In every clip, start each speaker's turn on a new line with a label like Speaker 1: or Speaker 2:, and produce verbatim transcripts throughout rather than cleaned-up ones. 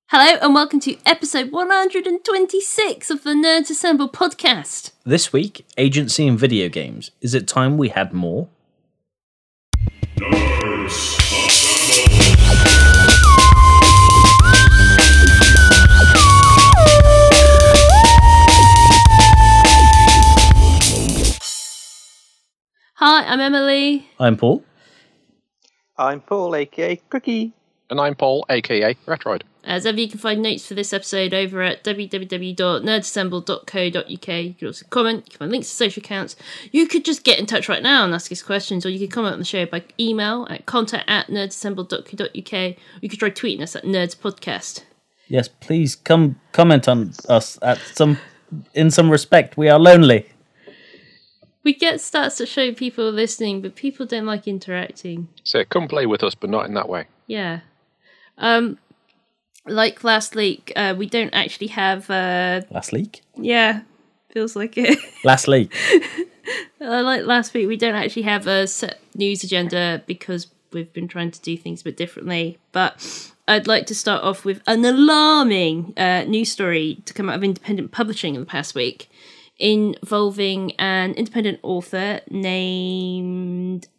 Speaker 1: Hello and welcome to episode one hundred twenty-six of the Nerds Assemble podcast.
Speaker 2: This week, agency in video games. Is it time we had more? Nerds
Speaker 1: Hi, I'm Emily.
Speaker 2: I'm Paul.
Speaker 3: I'm Paul, aka Cookie.
Speaker 4: And I'm Paul, aka Retroid.
Speaker 1: As ever, you can find notes for this episode over at w w w dot nerds assemble dot co dot u k. You can also comment, you can find links to social accounts. You could just get in touch right now and ask us questions, or you could comment on the show by email at contact at nerds assemble dot co dot u k. Or you could try tweeting us at nerdspodcast.
Speaker 2: Yes, please come comment on us at some in some respect. We are lonely.
Speaker 1: We get stats that show people are listening, but people don't like interacting.
Speaker 4: So come play with us, but not in that way.
Speaker 1: Yeah. Um, like last week, uh, we don't actually have... Uh,
Speaker 2: last week?
Speaker 1: Yeah, feels like it.
Speaker 2: Last week.
Speaker 1: uh, like last week, we don't actually have a set news agenda because we've been trying to do things a bit differently. But I'd like to start off with an alarming uh, news story to come out of independent publishing in the past week, involving an independent author named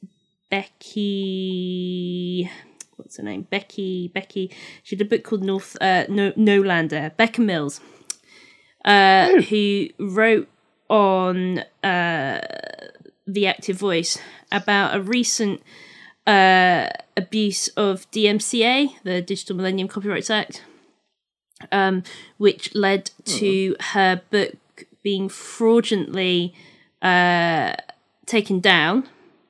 Speaker 1: Becky... What's her name? Becky. Becky. She had a book called North uh, no Nolander. Becca Mills, uh, who wrote on uh, The Active Voice about a recent uh, abuse of D M C A, the Digital Millennium Copyrights Act, um, which led to her book being fraudulently uh, taken down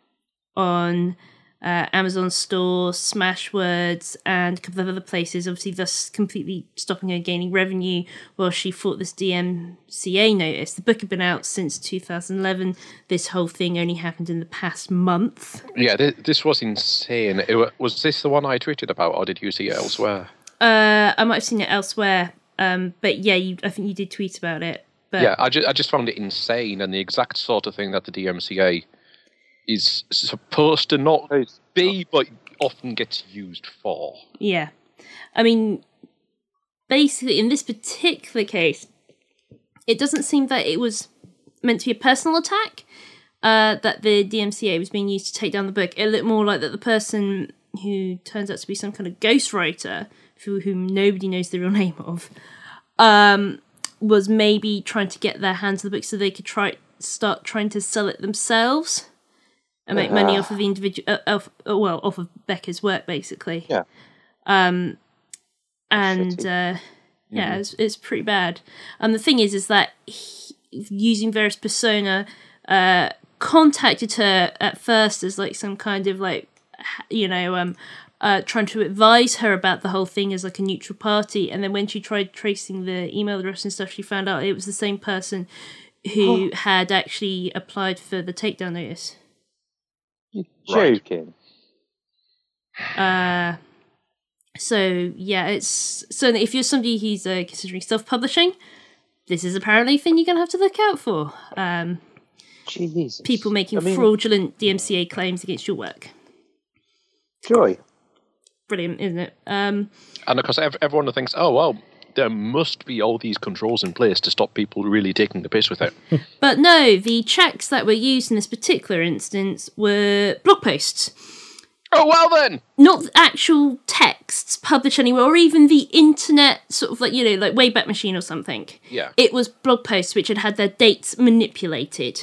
Speaker 1: on uh, Amazon store, Smashwords, and a couple of other places, obviously thus completely stopping her gaining revenue while she fought this D M C A notice. The book had been out since two thousand eleven. This whole thing only happened in the past month.
Speaker 4: Yeah, th- this was insane. It w- was this the one I tweeted about, or did you see it elsewhere?
Speaker 1: Uh, I might have seen it elsewhere, um, but yeah, you, I think you did tweet about it. But
Speaker 4: yeah, I, ju- I just found it insane, and the exact sort of thing that the D M C A is supposed to not be, but often gets used for.
Speaker 1: Yeah. I mean, basically, in this particular case, it doesn't seem that it was meant to be a personal attack, uh, that the D M C A was being used to take down the book. It looked more like that the person who turns out to be some kind of ghostwriter, for whom nobody knows the real name of, um, was maybe trying to get their hands on the book so they could try start trying to sell it themselves and make uh, money off of the individual, uh, off, uh, well, off of Becca's work, basically.
Speaker 3: Yeah.
Speaker 1: Um, and uh, yeah, mm. it's, it's pretty bad. And the thing is, is that he, using various persona, uh, contacted her at first as like some kind of like, you know, um, uh, trying to advise her about the whole thing as like a neutral party. And then when she tried tracing the email address and stuff, she found out it was the same person who oh. had actually applied for the takedown notice.
Speaker 3: You're joking.
Speaker 1: Uh, so yeah, it's so if you're somebody who's uh, considering self-publishing, this is apparently a thing you're gonna have to look out for. Um,
Speaker 3: Jesus.
Speaker 1: People making
Speaker 3: I mean,
Speaker 1: fraudulent D M C A claims against your work.
Speaker 3: Joy.
Speaker 1: Brilliant, isn't it? Um,
Speaker 4: and of course, everyone thinks, "Oh well, there must be all these controls in place to stop people really taking the piss with it."
Speaker 1: But no, the checks that were used in this particular instance were blog posts.
Speaker 4: Oh, well then!
Speaker 1: Not actual texts published anywhere, or even the internet, sort of like, you know, like Wayback Machine or something.
Speaker 4: Yeah.
Speaker 1: It was blog posts which had had their dates manipulated.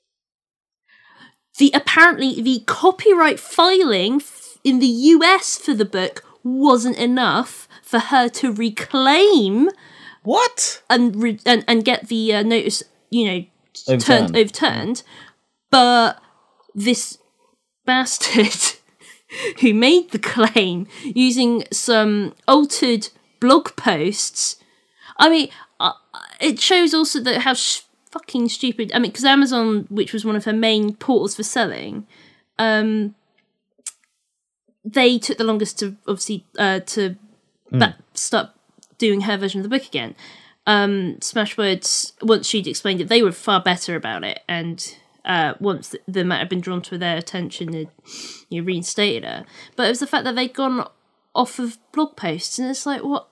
Speaker 1: The apparently, the copyright filing in the U S for the book wasn't enough for her to reclaim
Speaker 2: what
Speaker 1: and re- and, and get the uh, notice, you know,
Speaker 2: overturned.
Speaker 1: turned overturned. But this bastard who made the claim using some altered blog posts, I mean, uh, it shows also that how sh- fucking stupid. I mean, because Amazon, which was one of her main portals for selling, um, they took the longest to obviously uh, to.
Speaker 2: Mm.
Speaker 1: But start doing her version of the book again. Um, Smashwords, once she'd explained it, they were far better about it. And uh, once the, the matter had been drawn to their attention, they you know, reinstated her. But it was the fact that they'd gone off of blog posts. And it's like, what?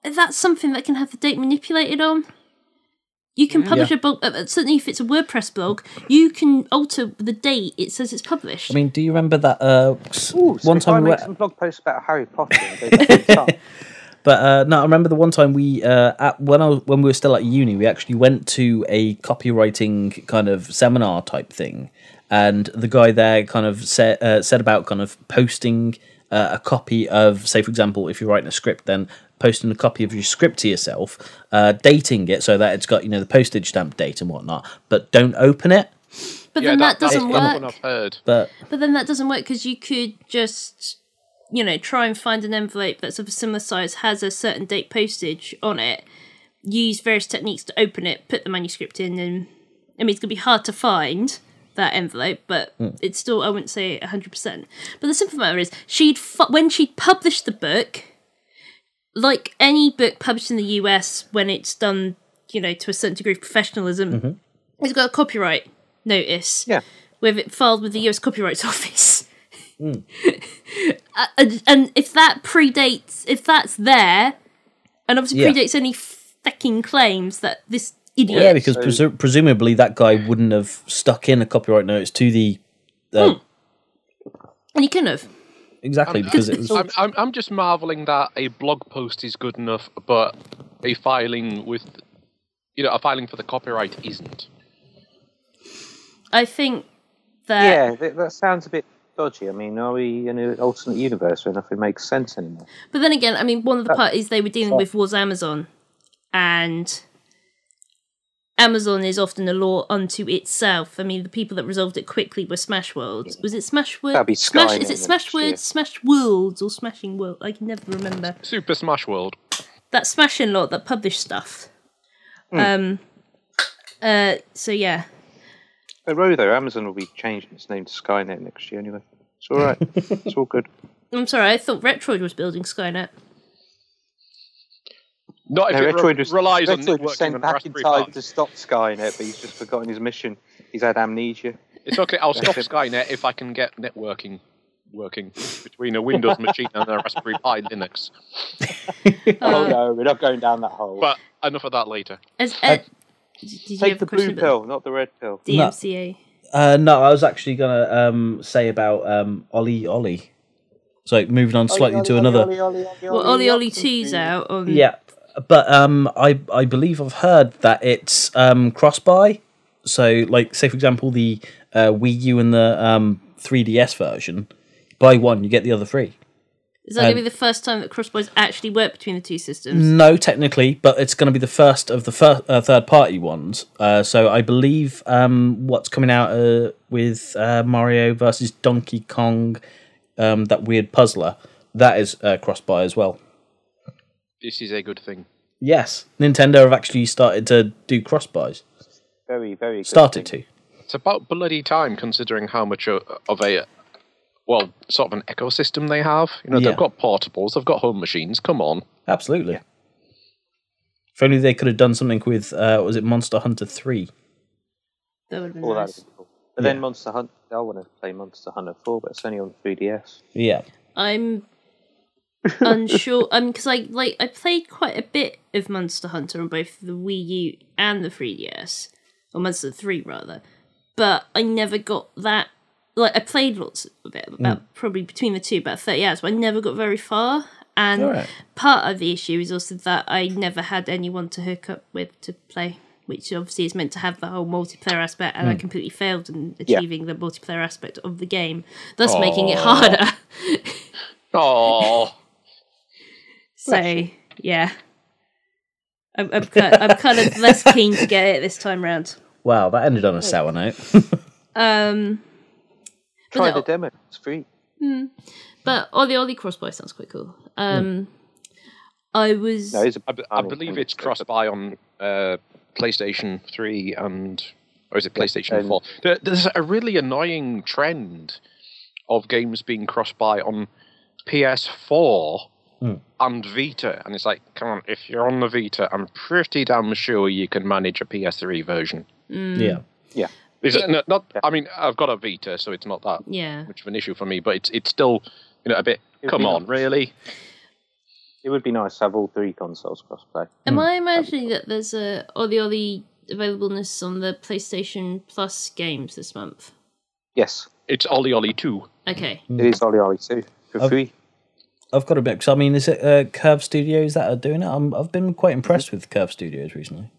Speaker 1: that's something that can have the date manipulated on. You can publish
Speaker 2: Yeah.
Speaker 1: a blog, uh, certainly if it's a WordPress blog, you can alter the date it says it's published.
Speaker 2: I mean, do you remember that uh, s-
Speaker 3: Ooh, so
Speaker 2: one
Speaker 3: if
Speaker 2: time
Speaker 3: I
Speaker 2: we
Speaker 3: make
Speaker 2: were,
Speaker 3: some blog posts about Harry Potter and go back in time.
Speaker 2: But uh, no, I remember the one time we, uh, at, when I was, when we were still at uni, we actually went to a copywriting kind of seminar type thing, and the guy there kind of said uh, said about kind of posting uh, a copy of, say, for example, if you're writing a script, then posting a copy of your script to yourself, uh, dating it so that it's got, you know, the postage stamp date and whatnot, but don't open it.
Speaker 1: But
Speaker 4: Yeah,
Speaker 1: then that,
Speaker 4: that's
Speaker 1: doesn't
Speaker 4: one
Speaker 1: work.
Speaker 4: I've heard.
Speaker 2: But
Speaker 1: But then that doesn't work because you could just, you know, try and find an envelope that's of a similar size, has a certain date postage on it, use various techniques to open it, put the manuscript in, and I mean, it's going to be hard to find that envelope, but it's still, I wouldn't say one hundred percent. But the simple matter is, she'd fu- when she'd published the book, like any book published in the U S, when it's done, you know, to a certain degree of professionalism, it's got a copyright notice.
Speaker 3: Yeah.
Speaker 1: With it filed with the U S Copyright Office. Uh, and, and if that predates, if that's there, and obviously
Speaker 2: Yeah.
Speaker 1: predates any fucking claims that this idiot.
Speaker 2: yeah, because
Speaker 3: so-
Speaker 2: presu- presumably that guy wouldn't have stuck in a copyright notice to the. Uh,
Speaker 1: And he couldn't have.
Speaker 2: Exactly, because it was.
Speaker 4: I'm, I'm, I'm just marveling that a blog post is good enough, but a filing with, you know, a filing for the copyright isn't.
Speaker 1: I think that.
Speaker 3: Yeah, that, that sounds a bit dodgy. I mean, are we in an alternate universe where nothing makes sense anymore?
Speaker 1: But then again, I mean, one of the
Speaker 3: That-
Speaker 1: parties they were dealing with was Amazon. And Amazon is often a law unto itself. I mean, the people that resolved it quickly were Smashwords. Was it Smashwords?
Speaker 3: That'd be
Speaker 1: Smash,
Speaker 3: Skynet
Speaker 1: is it
Speaker 3: next
Speaker 1: Smashwords,
Speaker 3: year.
Speaker 1: Smash Worlds, or Smashing World? I can never remember.
Speaker 4: Super Smash World.
Speaker 1: That Smashing lot that published stuff. Um. Uh. So yeah.
Speaker 3: At Row, though, Amazon will be changing its name to Skynet next year anyway. It's all right. It's all good.
Speaker 1: I'm sorry. I thought Retroid was building Skynet.
Speaker 4: Not if
Speaker 3: No,
Speaker 4: it re-
Speaker 3: Retroid was,
Speaker 4: relies on
Speaker 3: Retroid was
Speaker 4: networking
Speaker 3: sent
Speaker 4: and
Speaker 3: back in
Speaker 4: Raspberry
Speaker 3: time
Speaker 4: Pi.
Speaker 3: to stop Skynet, but he's just forgotten his mission. He's had amnesia.
Speaker 4: It's okay, I'll stop Skynet if I can get networking working between a Windows machine and a Raspberry Pi Linux.
Speaker 3: Oh no, we're not going down that hole.
Speaker 4: But enough of that later.
Speaker 1: As Ed, did you
Speaker 3: Take
Speaker 1: have
Speaker 3: the
Speaker 1: a question
Speaker 3: blue pill, not the red pill.
Speaker 1: about D M C A?
Speaker 2: Uh, no, I was actually gonna um, say about um, Ollie Ollie. So moving on slightly to another.
Speaker 1: Well, Ollie Ollie two's out on.
Speaker 2: Yeah, but um, I I believe I've heard that it's um, cross buy. So, like, say for example, the uh, Wii U and the um, three D S version. Buy one, you get the other free.
Speaker 1: Is that going
Speaker 2: Um,
Speaker 1: to be the first time that crossbows actually work between the two systems?
Speaker 2: No, technically, but it's going to be the first of the fir- uh, third-party ones. Uh, so I believe um, what's coming out uh, with uh, Mario versus Donkey Kong, um, that weird puzzler, that is uh, cross-buy as well.
Speaker 4: This is a good thing.
Speaker 2: Yes, Nintendo have actually started to do cross-buys.
Speaker 3: Very, very good.
Speaker 2: Started
Speaker 3: thing.
Speaker 2: to.
Speaker 4: It's about bloody time, considering how much o- of a, well, sort of an ecosystem they have. You know,
Speaker 2: Yeah.
Speaker 4: they've got portables, they've got home machines. Come on.
Speaker 2: Absolutely. If only they could have done something with, uh, was it Monster Hunter three?
Speaker 1: That would have been
Speaker 3: All that
Speaker 1: nice.
Speaker 3: is cool. But then Monster Hunter, I want to play Monster Hunter four, but it's only on three D S.
Speaker 2: Yeah.
Speaker 1: I'm unsure. Um, because I like I played quite a bit of Monster Hunter on both the Wii U and the three D S, or Monster three rather. But I never got that. Like I played lots of it, about probably between the two, about thirty hours. But I never got very far. And
Speaker 2: Alright.
Speaker 1: part of the issue is also that I never had anyone to hook up with to play, which obviously is meant to have the whole multiplayer aspect, and I completely failed in
Speaker 3: Yeah.
Speaker 1: achieving the multiplayer aspect of the game, thus making it harder.
Speaker 4: Oh,
Speaker 1: So yeah, I'm I'm kind, I'm kind of less keen to get it this time round.
Speaker 2: Wow, that ended on a sour note.
Speaker 1: Um,
Speaker 3: Try
Speaker 1: no.
Speaker 3: the demo. It's free.
Speaker 1: but Ollie Ollie Crossbow sounds quite cool. Um, I was
Speaker 3: No, it's a,
Speaker 4: I, b- I believe it's cross-buy on uh, PlayStation three and, or is it PlayStation
Speaker 3: and-
Speaker 4: four? There, there's a really annoying trend of games being cross-buy on P S four and Vita, and it's like, come on, if you're on the Vita, I'm pretty damn sure you can manage a P S three version.
Speaker 2: Yeah.
Speaker 3: Yeah.
Speaker 4: Is it, no, not, I mean, I've got a Vita, so it's not that
Speaker 1: yeah.
Speaker 4: much of an issue for me, but it's it's still, you know, a bit,
Speaker 3: It'd
Speaker 4: come
Speaker 3: be
Speaker 4: on,
Speaker 3: nice.
Speaker 4: really?
Speaker 3: It would be nice to have all three consoles crossplay.
Speaker 1: Am I imagining that there's a Ollie Ollie availableness on the PlayStation Plus games this month?
Speaker 3: Yes,
Speaker 4: It's Ollie Ollie two.
Speaker 1: Okay.
Speaker 3: it is Ollie Ollie two for
Speaker 2: I've-
Speaker 3: free.
Speaker 2: I've got a bit, because I mean, is it uh, Curve Studios that are doing it? I'm, I've been quite impressed with Curve Studios recently.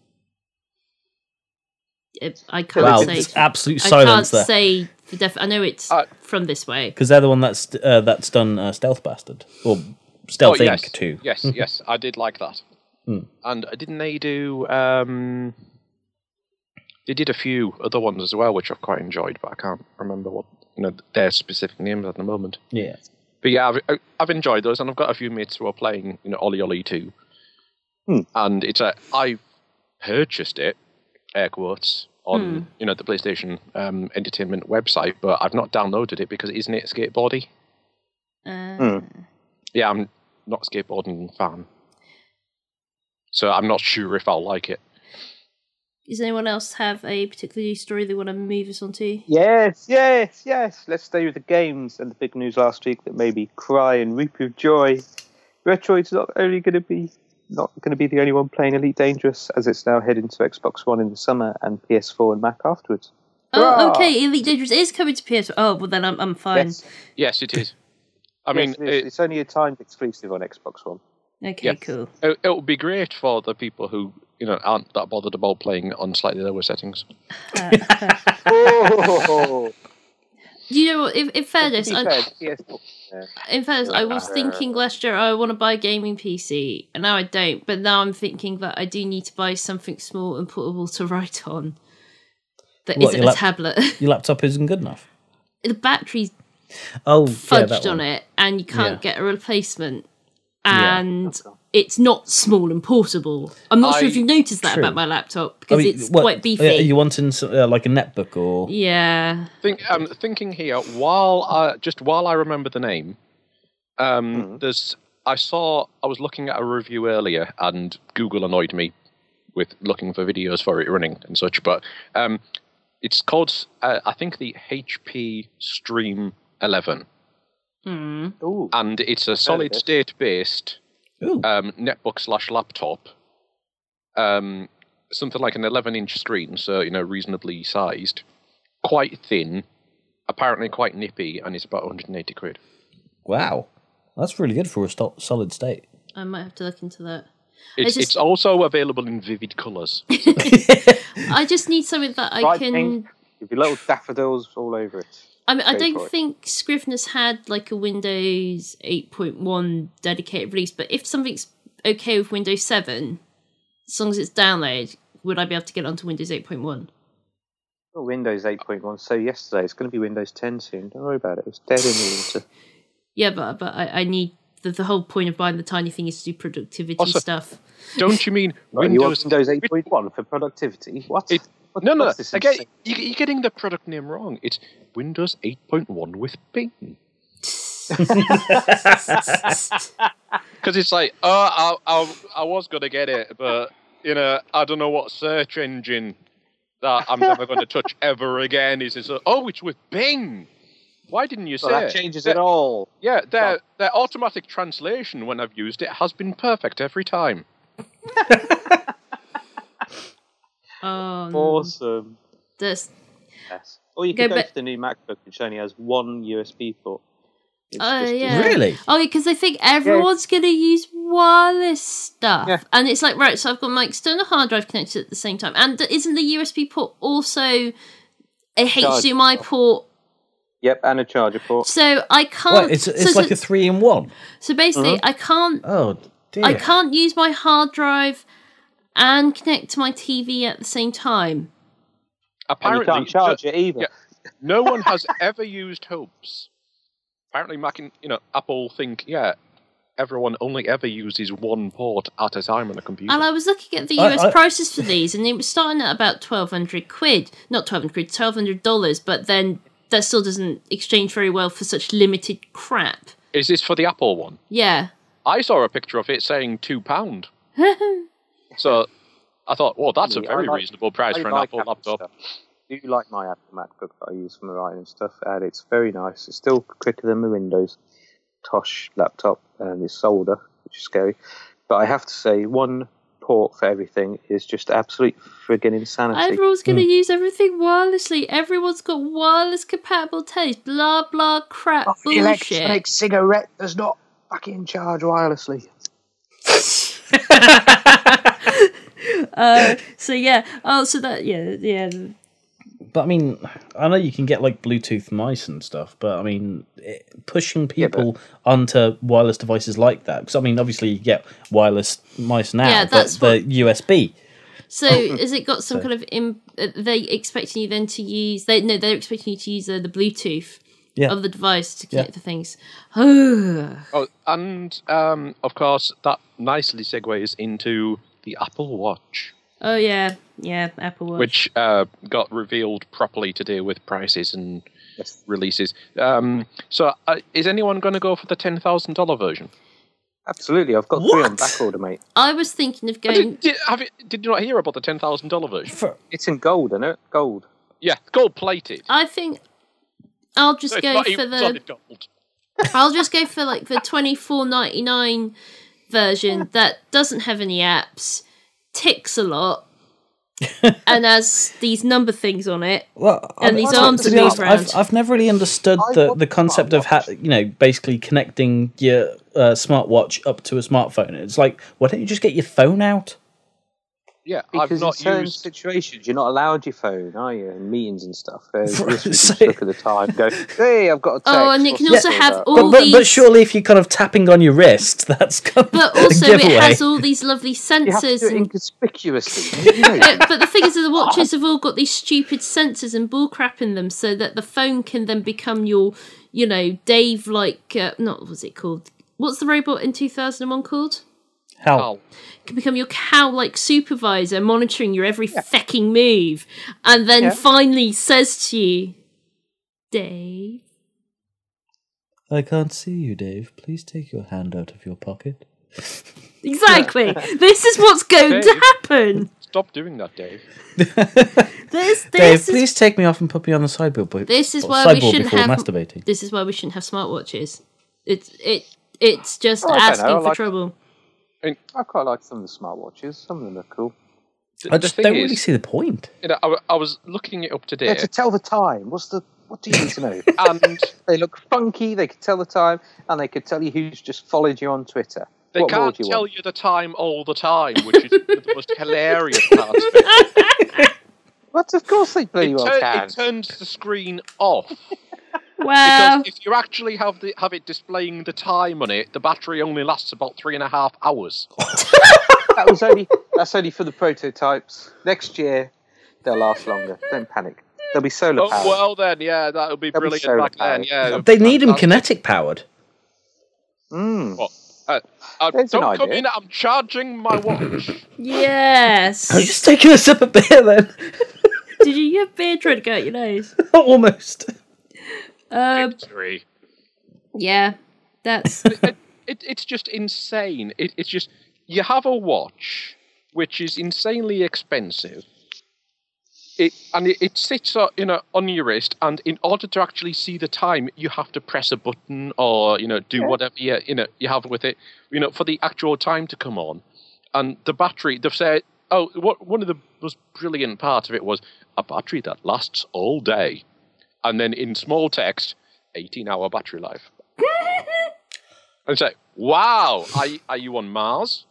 Speaker 1: It, I can't
Speaker 2: Wow,
Speaker 1: say.
Speaker 2: it's absolute
Speaker 1: I can't
Speaker 2: silence there.
Speaker 1: say the def. I know it's
Speaker 4: Uh,
Speaker 1: from this way.
Speaker 2: Because they're the one that's uh, that's done uh, Stealth Bastard or Stealth
Speaker 4: oh,
Speaker 2: Inc
Speaker 4: yes.
Speaker 2: too.
Speaker 4: Yes, yes, I did like that.
Speaker 2: Hmm.
Speaker 4: And uh, didn't they do? Um, they did a few other ones as well, which I've quite enjoyed, but I can't remember what you know their specific names at the moment.
Speaker 2: Yeah.
Speaker 4: But yeah, I've, I've enjoyed those, and I've got a few mates who are playing, you know, Ollie Ollie two.
Speaker 3: Hmm.
Speaker 4: And it's a I purchased it, air quotes, on you know the PlayStation um, Entertainment website, but I've not downloaded it because isn't it skateboardy?
Speaker 1: Uh,
Speaker 3: Hmm.
Speaker 4: Yeah, I'm not a skateboarding fan, so I'm not sure if I'll like it.
Speaker 1: Does anyone else have a particular story they want to move us on to?
Speaker 3: Yes, yes, yes. Let's stay with the games and the big news last week that made me cry and weep with joy. Retroid's not only going to be not going to be the only one playing Elite Dangerous, as it's now heading to Xbox One in the summer and P S four and Mac afterwards.
Speaker 1: Oh,
Speaker 3: Hurrah!
Speaker 1: okay. Elite Dangerous is coming to P S. Oh, well then I'm I'm fine.
Speaker 3: Yes,
Speaker 4: Yes, it is. I
Speaker 3: I
Speaker 4: mean,
Speaker 3: mean, it's,
Speaker 4: it,
Speaker 3: it's only a timed exclusive on Xbox One.
Speaker 1: Okay,
Speaker 4: yes.
Speaker 1: cool.
Speaker 4: it, it would be great for the people who you know aren't that bothered about playing it on slightly lower settings.
Speaker 3: Oh,
Speaker 1: You know, what, in, in fairness,
Speaker 3: to be
Speaker 1: I,
Speaker 3: fair, P S four. Yeah.
Speaker 1: in fairness, I was thinking last year I want to buy a gaming P C, and now I don't. But now I'm thinking that I do need to buy something small and portable to write on. That
Speaker 2: What,
Speaker 1: isn't
Speaker 2: your
Speaker 1: a
Speaker 2: lap-
Speaker 1: tablet.
Speaker 2: Your laptop isn't good enough.
Speaker 1: The battery's
Speaker 2: Oh, yeah,
Speaker 1: fudged
Speaker 2: that
Speaker 1: on
Speaker 2: one.
Speaker 1: it, and you can't
Speaker 2: Yeah.
Speaker 1: get a replacement.
Speaker 2: Yeah.
Speaker 1: And it's not small and portable. I'm not sure if
Speaker 4: I-
Speaker 1: you've noticed that
Speaker 2: True.
Speaker 1: about my laptop
Speaker 2: I
Speaker 1: because
Speaker 2: mean,
Speaker 1: it's
Speaker 2: what-
Speaker 1: quite beefy.
Speaker 2: Are you wanting so- uh, like a netbook or?
Speaker 1: Yeah.
Speaker 4: Think I'm thinking here while I just while I remember the name. Um, There's I saw I was looking at a review earlier, and Google annoyed me with looking for videos for it running and such. But um, it's called uh, I think the H P Stream eleven,
Speaker 1: Hmm.
Speaker 3: Ooh,
Speaker 4: and it's a solid state based
Speaker 2: Ooh.
Speaker 4: um, netbook slash laptop. Um, something like an eleven inch screen, so you know reasonably sized, quite thin, apparently quite nippy, and it's about one hundred eighty quid.
Speaker 2: Wow, that's really good for a sto- solid state.
Speaker 1: I might have to look into that.
Speaker 4: It's,
Speaker 1: just-
Speaker 4: it's also available in vivid colours.
Speaker 1: I just need something that I
Speaker 3: bright
Speaker 1: can.
Speaker 3: pink, with your little daffodils all over it.
Speaker 1: I mean, I
Speaker 3: Go
Speaker 1: don't
Speaker 3: for it.
Speaker 1: think Scrivener's had like a Windows eight point one dedicated release, but if something's okay with Windows seven, as long as it's downloaded, would I be able to get onto Windows eight point one?
Speaker 3: Oh, Windows eight point one. So yesterday, it's going to be Windows ten soon. Don't worry about it. It's dead in the water.
Speaker 1: Yeah, but but I, I need the, the whole point of buying the tiny thing is to do productivity
Speaker 4: Also-
Speaker 1: stuff.
Speaker 4: Don't you mean
Speaker 3: Right, you want
Speaker 4: Windows?
Speaker 3: Windows eight point one for productivity? What?
Speaker 4: It-
Speaker 3: What-
Speaker 4: No, no, no.
Speaker 3: what's this
Speaker 4: Again,
Speaker 3: insane-
Speaker 4: you- you're getting the product name wrong. It's Windows eight point one with Bing. Because it's like, oh, I, I, I was going to get it, but, you know, I don't know what search engine that I'm never going to touch ever again is. It's, oh, it's with Bing. Why didn't you say
Speaker 3: Well, that
Speaker 4: it?
Speaker 3: changes
Speaker 4: Their-
Speaker 3: it all.
Speaker 4: Yeah, their, their automatic translation when I've used it has been perfect every time.
Speaker 1: Oh, no.
Speaker 3: Awesome.
Speaker 1: That's,
Speaker 3: Yes. Or you
Speaker 1: Go
Speaker 3: can go
Speaker 1: back-
Speaker 3: to the new MacBook, which only has one U S B port. It's
Speaker 1: Oh,
Speaker 3: just a-
Speaker 1: yeah.
Speaker 2: Really?
Speaker 1: oh, because I think everyone's going to use wireless stuff.
Speaker 3: Yeah.
Speaker 1: And it's like, right, so I've got my external hard drive connected at the same time. And isn't the U S B port also a H D M I port?
Speaker 3: Yep, and a charger port.
Speaker 1: So I can't.
Speaker 2: Well, it's
Speaker 1: so,
Speaker 2: it's
Speaker 1: so,
Speaker 2: like a three in one.
Speaker 1: so basically, I can't.
Speaker 2: Oh dear.
Speaker 1: I can't use my hard drive and connect to my T V at the same time.
Speaker 3: And
Speaker 4: Apparently,
Speaker 3: you can't charge it either.
Speaker 4: yeah. no one has ever used hubs. Apparently, Mac and, you know, Apple think, yeah, everyone only ever uses one port at a time on a computer.
Speaker 1: And I was looking at the
Speaker 2: I-
Speaker 1: U S
Speaker 2: I-
Speaker 1: prices for these, and it was starting at about twelve hundred quid. Not twelve hundred quid, twelve hundred dollars. But then that still doesn't exchange very well for such limited crap.
Speaker 4: Is this for the Apple one?
Speaker 1: Yeah.
Speaker 4: I saw a picture of it saying two pound. So I thought, well, that's a
Speaker 3: Yeah,
Speaker 4: very
Speaker 3: I like-
Speaker 4: reasonable price
Speaker 3: I
Speaker 4: for an
Speaker 3: like
Speaker 4: Apple laptop.
Speaker 3: stuff. I do like my Apple MacBook that I use for my writing and stuff, and it's very nice. It's still quicker than my Windows Tosh laptop, and it's older. which is scary. But I have to say, one port for everything is just absolute friggin' insanity.
Speaker 1: Everyone's going to mm. use everything wirelessly. Everyone's got wireless compatible taste. Blah, blah, crap,
Speaker 3: oh,
Speaker 1: bullshit.
Speaker 3: Electronic cigarette does not fucking charge wirelessly.
Speaker 1: uh, so, yeah. Oh, so that, yeah, yeah.
Speaker 2: But I mean, I know you can get like Bluetooth mice and stuff, but I mean, it, pushing people yeah, but... onto wireless devices like that, because I mean, obviously you get wireless mice now, yeah, that's but what... the U S B.
Speaker 1: So has it got some so. kind of? Im- are they expecting you then to use? They no, they're expecting you to use uh, the Bluetooth yeah. of the device to connect yeah. the things.
Speaker 4: oh, and um, of course that nicely segues into the Apple Watch.
Speaker 1: Oh yeah, yeah, Apple Watch,
Speaker 4: which uh, got revealed properly to do with prices and yes. releases. Um, so, uh, is anyone going to go for the ten thousand dollar version?
Speaker 3: Absolutely, I've got what? three on back order, mate.
Speaker 1: I was thinking of going.
Speaker 4: Did, did, have you, did you not hear about the ten thousand dollar version? For...
Speaker 3: It's in gold, isn't it? Gold.
Speaker 4: Yeah, gold plated.
Speaker 1: I think I'll just
Speaker 4: so
Speaker 1: go for the. Gold. I'll just go for like the twenty four ninety nine version that doesn't have any apps. Ticks a lot and has these number things on it well, and I, these I, arms to move honest, around.
Speaker 2: I've, I've never really understood the, the concept of ha- you know basically connecting your uh, smartwatch up to a smartphone. It's like, why don't you just get your phone out?
Speaker 4: Yeah,
Speaker 3: because
Speaker 4: I've not
Speaker 3: in certain
Speaker 4: used...
Speaker 3: situations you're not allowed your phone, are you? In meetings and stuff. There's this we just look at the time and go, hey, I've got a text.
Speaker 1: Oh, and it can also have
Speaker 3: that?
Speaker 1: all
Speaker 2: but, but,
Speaker 1: these...
Speaker 2: But surely if you're kind of tapping on your wrist, that's kind of
Speaker 1: But also
Speaker 2: a giveaway.
Speaker 1: It has all these lovely sensors.
Speaker 3: You have to do it
Speaker 1: and...
Speaker 3: inconspicuously. You know?
Speaker 1: uh, but the thing is that the watches have all got these stupid sensors and bullcrap in them so that the phone can then become your, you know, Dave-like... Uh, not, what's it called? What's the robot in two thousand one called?
Speaker 2: Hal.
Speaker 1: Can become your cow-like supervisor, monitoring your every yeah. fecking move, and then yeah. finally says to you, Dave.
Speaker 2: I can't see you, Dave. Please take your hand out of your pocket.
Speaker 1: Exactly. This is what's going Dave, to happen.
Speaker 4: Stop doing that, Dave.
Speaker 1: this, this
Speaker 2: Dave,
Speaker 1: is,
Speaker 2: please take me off and put me on the sideboard.
Speaker 1: This is why we shouldn't have. Masturbating. This is why we shouldn't have smartwatches. It's it. It's just oh, asking for like, trouble.
Speaker 3: I, mean, I quite like some of the smartwatches. Some of them are cool.
Speaker 2: I just don't is, really see the point.
Speaker 4: You know, I, I was looking it up today.
Speaker 3: Yeah, to tell the time. What's the? What do you need to know? And they look funky. They could tell the time, and they could tell you who's just followed you on Twitter.
Speaker 4: They
Speaker 3: what
Speaker 4: can't
Speaker 3: you
Speaker 4: tell
Speaker 3: want?
Speaker 4: you the time all the time, which is the most hilarious part of it.
Speaker 3: What? Of course they bloody well
Speaker 4: tur-
Speaker 3: can.
Speaker 4: It turns the screen off.
Speaker 1: Well,
Speaker 4: because if you actually have the have it displaying the time on it, the battery only lasts about three and a half hours.
Speaker 3: That was only that's only for the prototypes. Next year they'll last longer. Don't panic. They'll be solar powered.
Speaker 4: Oh well, then yeah, that'll be
Speaker 3: They'll
Speaker 4: brilliant
Speaker 3: be
Speaker 4: back then. Yeah,
Speaker 2: they need them kinetic powered.
Speaker 3: Mm.
Speaker 4: What? Uh, uh, don't come in. I'm charging my watch.
Speaker 1: Yes.
Speaker 2: I'm just taking a sip of beer then.
Speaker 1: Did you get beer trying to go out your nose?
Speaker 2: Almost.
Speaker 1: Um,
Speaker 4: Victory.
Speaker 1: Yeah, that's.
Speaker 4: it, it, it's just insane. It, it's just you have a watch which is insanely expensive. It and it, it sits uh, you know on your wrist, and in order to actually see the time, you have to press a button or you know do yeah. whatever you you know you have with it, you know, for the actual time to come on. And the battery, they've said, oh, what one of the most brilliant parts of it was a battery that lasts all day. And then in small text, eighteen-hour battery life. And say, wow, are you, are you on Mars?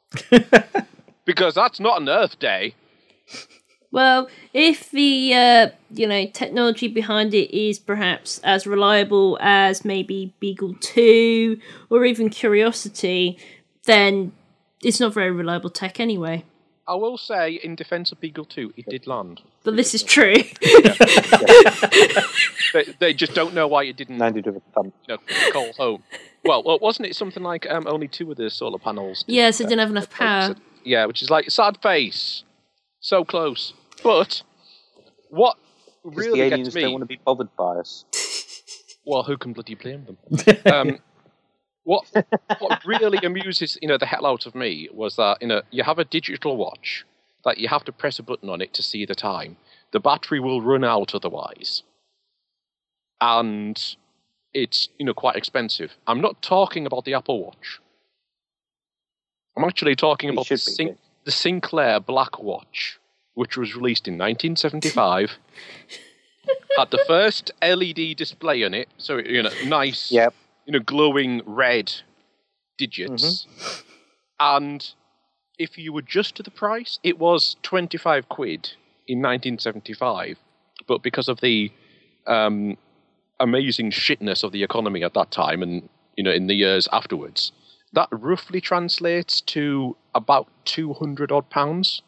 Speaker 4: Because that's not an Earth day.
Speaker 1: Well, if the uh, you know technology behind it is perhaps as reliable as maybe Beagle two or even Curiosity, then it's not very reliable tech anyway.
Speaker 4: I will say, in defence of Beagle two, it did land.
Speaker 1: But this is true.
Speaker 3: Yeah. Yeah.
Speaker 4: they, they just don't know why it didn't
Speaker 3: landed with a thump.
Speaker 4: You know, call home. Well, well, wasn't it something like um, only two of the solar panels? Did,
Speaker 1: yes, it
Speaker 4: uh,
Speaker 1: didn't have enough power.
Speaker 4: Yeah, which is like sad face. So close. But what really
Speaker 3: the aliens
Speaker 4: gets me...
Speaker 3: don't want to be bothered by us.
Speaker 4: Well, who can bloody blame them? um, what what really amuses you know the hell out of me was that you know you have a digital watch that you have to press a button on it to see the time. The battery will run out otherwise, and it's you know quite expensive. I'm not talking about the Apple Watch. I'm actually talking
Speaker 3: He
Speaker 4: about the,
Speaker 3: should be
Speaker 4: Sin-
Speaker 3: good.
Speaker 4: the Sinclair Black Watch, which was released in nineteen seventy-five. Had the first L E D display in it, so you know, nice,
Speaker 3: Yep.
Speaker 4: you know, glowing red digits.
Speaker 3: Mm-hmm.
Speaker 4: And if you adjust to the price, it was twenty-five quid in nineteen seventy-five. But because of the um, amazing shitness of the economy at that time, and you know, in the years afterwards, that roughly translates to about two hundred odd pounds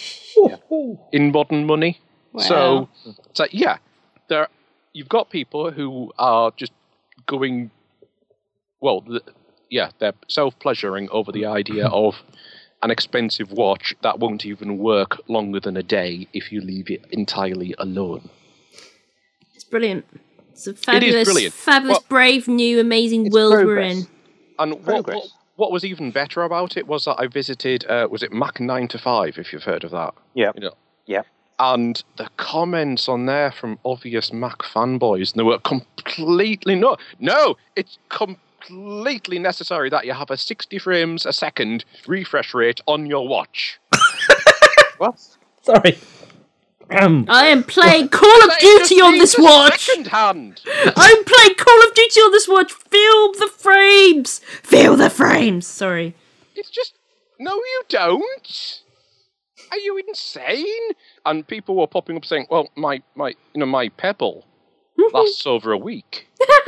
Speaker 4: in modern money.
Speaker 1: Wow.
Speaker 4: So, so yeah, there you've got people who are just going, well, the, yeah, they're self-pleasuring over the idea of an expensive watch that won't even work longer than a day if you leave it entirely alone.
Speaker 1: It's brilliant. It's a fabulous,
Speaker 4: brilliant.
Speaker 1: fabulous,
Speaker 4: Well,
Speaker 1: brave, new, amazing
Speaker 3: it's
Speaker 1: world we're
Speaker 3: progress.
Speaker 1: in.
Speaker 4: And what,
Speaker 3: Progress.
Speaker 4: what, what was even better about it was that I visited, uh, was it Mac nine to five, if you've heard of that?
Speaker 3: Yeah.
Speaker 4: You know,
Speaker 3: Yeah.
Speaker 4: and the comments on there from obvious Mac fanboys, and they were completely, no, no, it's completely necessary that you have a sixty frames a second refresh rate on your watch.
Speaker 3: What?
Speaker 2: Sorry. Um,
Speaker 1: I am playing Call of
Speaker 4: That
Speaker 1: Duty
Speaker 4: just
Speaker 1: on
Speaker 4: means
Speaker 1: this
Speaker 4: a
Speaker 1: watch.
Speaker 4: Second hand.
Speaker 1: I'm playing Call of Duty on this watch. Feel the frames. Feel the frames. Sorry.
Speaker 4: It's just, no, you don't. Are you insane? And people were popping up saying, well, my, my you know, my Pebble lasts over a week.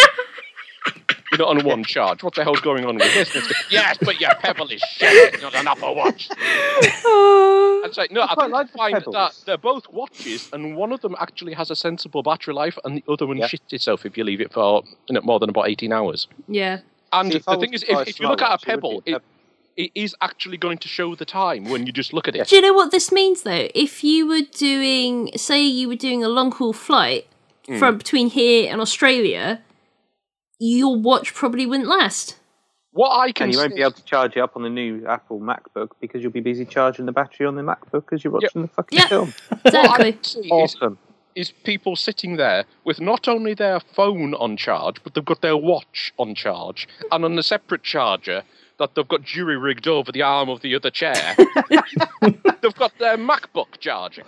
Speaker 4: You know, on one charge. What the hell's going on with this? And it's like, yes, but your Pebble is shit. It's not an Apple Watch.
Speaker 1: Oh,
Speaker 4: And it's like, no, I
Speaker 3: quite
Speaker 4: think
Speaker 3: like
Speaker 4: I
Speaker 3: the
Speaker 4: find
Speaker 3: Pebbles.
Speaker 4: that they're both watches, and one of them actually has a sensible battery life, and the other one
Speaker 3: Yeah.
Speaker 4: shits itself if you leave it for you know, more than about eighteen hours.
Speaker 1: yeah.
Speaker 4: And
Speaker 3: See, if I
Speaker 4: the
Speaker 3: was
Speaker 4: thing is,
Speaker 3: to buy
Speaker 4: if,
Speaker 3: a
Speaker 4: if you look at a
Speaker 3: smartwatch, it would
Speaker 4: Pebble,
Speaker 3: be a
Speaker 4: it, it is actually going to show the time when you just look at it.
Speaker 1: Do you know what this means though? If you were doing, say, you were doing a long haul flight
Speaker 4: Hmm.
Speaker 1: from between here and Australia, your watch probably wouldn't last.
Speaker 4: What I can
Speaker 3: And you won't
Speaker 4: see-
Speaker 3: be able to charge it up on the new Apple MacBook because you'll be busy charging the battery on the MacBook as you're watching the fucking
Speaker 1: Yeah.
Speaker 3: film.
Speaker 4: what I
Speaker 1: Exactly.
Speaker 4: can see is,
Speaker 3: Awesome.
Speaker 4: is people sitting there with not only their phone on charge, but they've got their watch on charge, and on a separate charger that they've got jury rigged over the arm of the other chair. They've got their MacBook charging.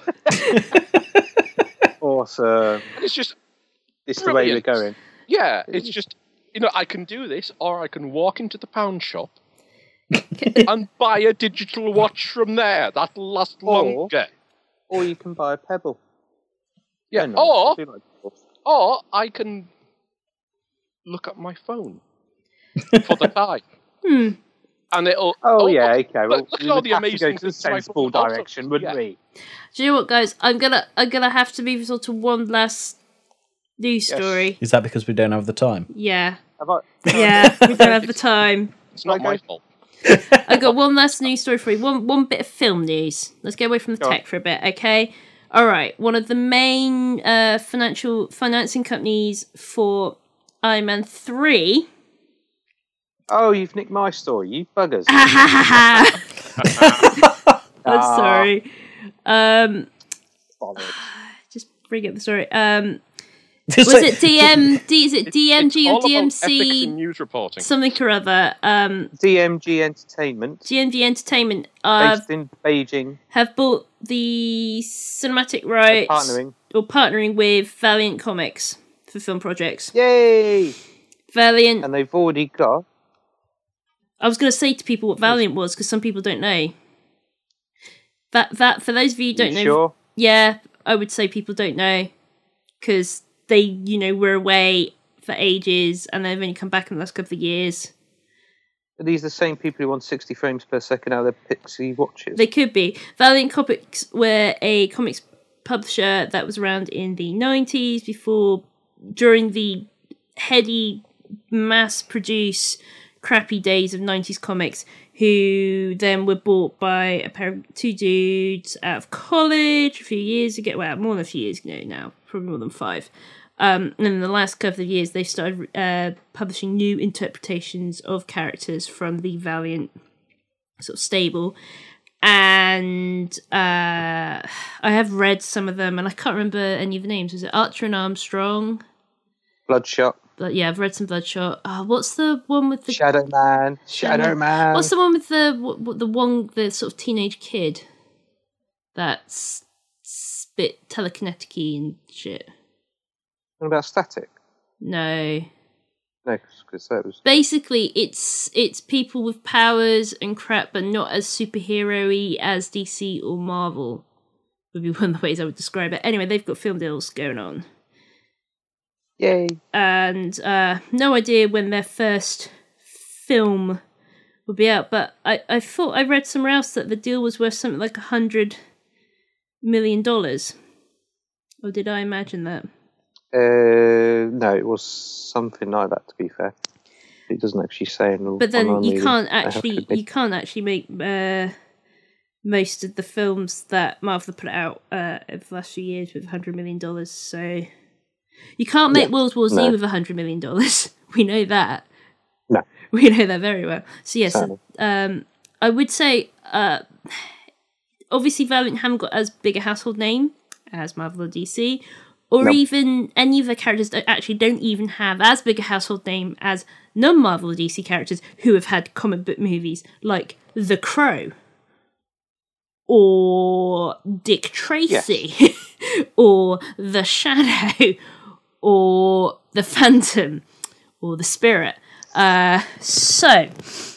Speaker 3: Awesome.
Speaker 4: And it's just,
Speaker 3: It's the way we're
Speaker 4: Brilliant.
Speaker 3: going.
Speaker 4: yeah, it's just, you know, I can do this, or I can walk into the pound shop and buy a digital watch from there. That'll last
Speaker 3: Or-
Speaker 4: longer.
Speaker 3: Or you can buy a Pebble.
Speaker 4: Yeah,
Speaker 3: No,
Speaker 4: or,
Speaker 3: I do like Pebbles.
Speaker 4: or I can look at my phone for the time.
Speaker 1: Hmm.
Speaker 4: And it'll.
Speaker 3: Oh, yeah,
Speaker 4: look,
Speaker 3: okay. Well,
Speaker 4: look, look
Speaker 3: we
Speaker 4: at all
Speaker 3: would
Speaker 4: the
Speaker 3: have to
Speaker 4: amazing
Speaker 3: go to the
Speaker 4: things I put
Speaker 3: sensible
Speaker 4: in the photos.
Speaker 3: direction, wouldn't
Speaker 4: Yeah.
Speaker 3: we?
Speaker 1: Do you know what, guys? I'm gonna I'm gonna have to move on to one last news
Speaker 3: Yes.
Speaker 1: story.
Speaker 2: is that because we don't have the time?
Speaker 1: Yeah,
Speaker 3: Have I-
Speaker 1: yeah. We don't have the time.
Speaker 4: It's not my
Speaker 3: Okay.
Speaker 4: fault.
Speaker 1: I got one last news story for you. One one bit of film news. Let's get away from the
Speaker 3: Go on.
Speaker 1: tech for a bit, okay? All right. One of the main uh, financial financing companies for Iron Man three.
Speaker 3: Oh, you've nicked my story, you buggers.
Speaker 1: I'm sorry. Um,
Speaker 3: Bollocks.
Speaker 1: just bring up the story. Um,
Speaker 2: Was
Speaker 1: was it D M? D, is it D M G
Speaker 4: It's
Speaker 1: or
Speaker 4: all about
Speaker 1: D M
Speaker 4: ethics
Speaker 1: C?
Speaker 4: in news reporting.
Speaker 1: Something or other. Um,
Speaker 3: D M G Entertainment,
Speaker 1: D M G Entertainment uh,
Speaker 3: based in Beijing,
Speaker 1: have bought the cinematic rights
Speaker 3: partnering.
Speaker 1: or partnering with Valiant Comics for film projects.
Speaker 3: Yay!
Speaker 1: Valiant.
Speaker 3: And they've already got.
Speaker 1: I was going to say to people what Valiant was because some people don't know. That that for those of you who don't
Speaker 3: You
Speaker 1: know,
Speaker 3: sure?
Speaker 1: yeah, I would say people don't know because they, you know, were away for ages and they've only come back in the last couple of years.
Speaker 3: Are these the same people who want sixty frames per second out of their Pixie watches?
Speaker 1: They could be. Valiant Comics were a comics publisher that was around in the nineties before, during the heady, mass-produce, crappy days of nineties comics, who then were bought by a pair of two dudes out of college a few years ago. Well, more than a few years ago now, probably more than five. Um, and in the last couple of years, they've started uh, publishing new interpretations of characters from the Valiant sort of stable. And uh, I have read some of them, and I can't remember any of the names. Was it Archer and Armstrong?
Speaker 3: Bloodshot.
Speaker 1: but yeah, I've read some Bloodshot. Oh, what's the one with the
Speaker 3: Shadow Man, Shadow Man.
Speaker 1: What's the one with the what, what- the one the sort of teenage kid that's s- bit telekinetic-y and shit?
Speaker 3: What about Static?
Speaker 1: No.
Speaker 3: No, because that was
Speaker 1: Basically, it's it's people with powers and crap, but not as superhero-y as D C or Marvel. Would be one of the ways I would describe it. Anyway, they've got film deals going on,
Speaker 3: yay.
Speaker 1: and uh, no idea when their first film will be out. But I, I thought I read somewhere else that the deal was worth something like a hundred million dollars. Or did I imagine that?
Speaker 3: Uh, no, it was something like that. To be fair, it doesn't actually say. In the
Speaker 1: But then
Speaker 3: online
Speaker 1: you
Speaker 3: media,
Speaker 1: can't
Speaker 3: I have to
Speaker 1: actually
Speaker 3: admit.
Speaker 1: you can't actually make uh, most of the films that Marvel put out uh, over the last few years with a hundred million dollars. So you can't make
Speaker 3: Yeah,
Speaker 1: World War Z
Speaker 3: no.
Speaker 1: with a hundred million dollars. We know that.
Speaker 3: No.
Speaker 1: We know that very well. So yes,
Speaker 3: Certainly.
Speaker 1: um, I would say uh, obviously Valiant haven't got as big a household name as Marvel or D C. Or
Speaker 3: Nope.
Speaker 1: even any of the characters that actually don't even have as big a household name as non-Marvel or D C characters who have had comic book movies like The Crow or Dick Tracy or The Shadow or The Phantom or The Spirit. Uh, so,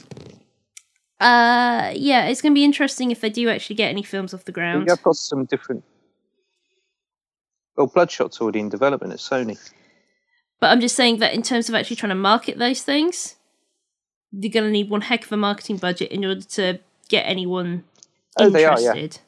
Speaker 1: uh, yeah, it's going to be interesting if they do actually get any films off the ground.
Speaker 3: I've got some different. Well, Bloodshot's already in development at Sony.
Speaker 1: But I'm just saying that in terms of actually trying to market those things, you're going to need one heck of a marketing budget in order to get anyone
Speaker 3: Oh, they are, yeah.
Speaker 1: interested.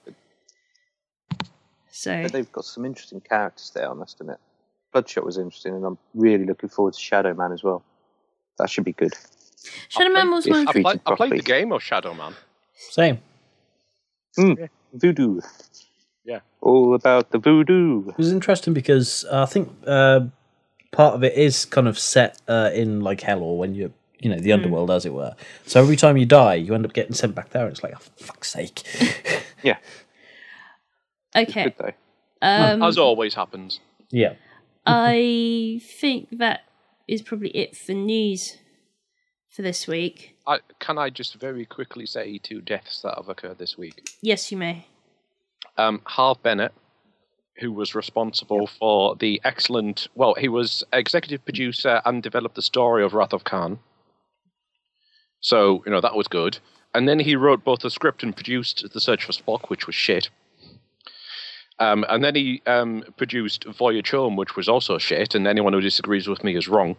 Speaker 1: So,
Speaker 3: But they've got some interesting characters there, I must admit. Bloodshot was interesting, and I'm really looking forward to Shadow Man as well. That should be good.
Speaker 1: Shadow Man was one.
Speaker 3: If-
Speaker 4: I,
Speaker 3: treated
Speaker 4: play, I played
Speaker 3: properly.
Speaker 4: the game of Shadow Man.
Speaker 2: Same.
Speaker 3: Mm, voodoo.
Speaker 4: Yeah.
Speaker 3: All about the voodoo.
Speaker 2: It was interesting because uh, I think uh, part of it is kind of set uh, in like hell, or when you're, you know, the underworld, as it were. So every time you die, you end up getting sent back there, and it's like, oh, for fuck's sake.
Speaker 3: Yeah,
Speaker 1: Okay.
Speaker 3: good though.
Speaker 1: Um,
Speaker 4: As always happens.
Speaker 2: Yeah.
Speaker 1: I think that is probably it for news for this week.
Speaker 4: I, can I just very quickly say two deaths that have occurred this week?
Speaker 1: Yes, you may.
Speaker 4: Um, Harv Bennett, who was responsible for the excellent... Well, he was executive producer and developed the story of Wrath of Khan. So, you know, that was good. And then he wrote both the script and produced The Search for Spock, which was shit. Um, and then he um, produced Voyage Home, which was also shit, and anyone who disagrees with me is wrong.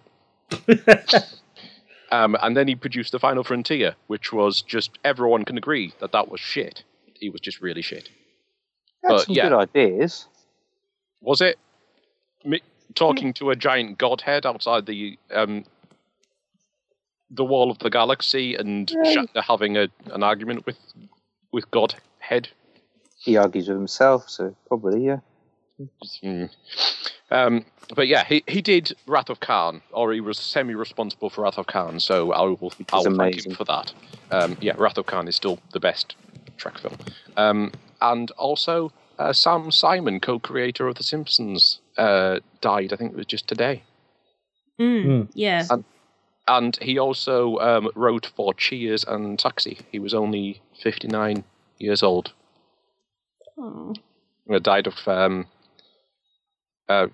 Speaker 4: um, and then he produced The Final Frontier, which was just, everyone can agree that that was shit. He was just really shit.
Speaker 3: Had
Speaker 4: But,
Speaker 3: some
Speaker 4: yeah.
Speaker 3: good ideas.
Speaker 4: Was it me talking to a giant godhead outside the um, the wall of the galaxy and Shatner having a, an argument with with Godhead?
Speaker 3: He argues with himself, so probably, yeah.
Speaker 4: Mm. Um, but yeah, he, he did Wrath of Khan, or he was semi-responsible for Wrath of Khan, so I will, I will thank
Speaker 3: amazing.
Speaker 4: him for that. Um, yeah, Wrath of Khan is still the best Trek film. Um, and also, uh, Sam Simon, co-creator of The Simpsons, uh, died, I think it was just today.
Speaker 1: Mm,
Speaker 2: Mm.
Speaker 1: Yeah.
Speaker 4: And, and he also um, wrote for Cheers and Taxi. He was only fifty-nine years old.
Speaker 1: Oh.
Speaker 4: He died of um, uh,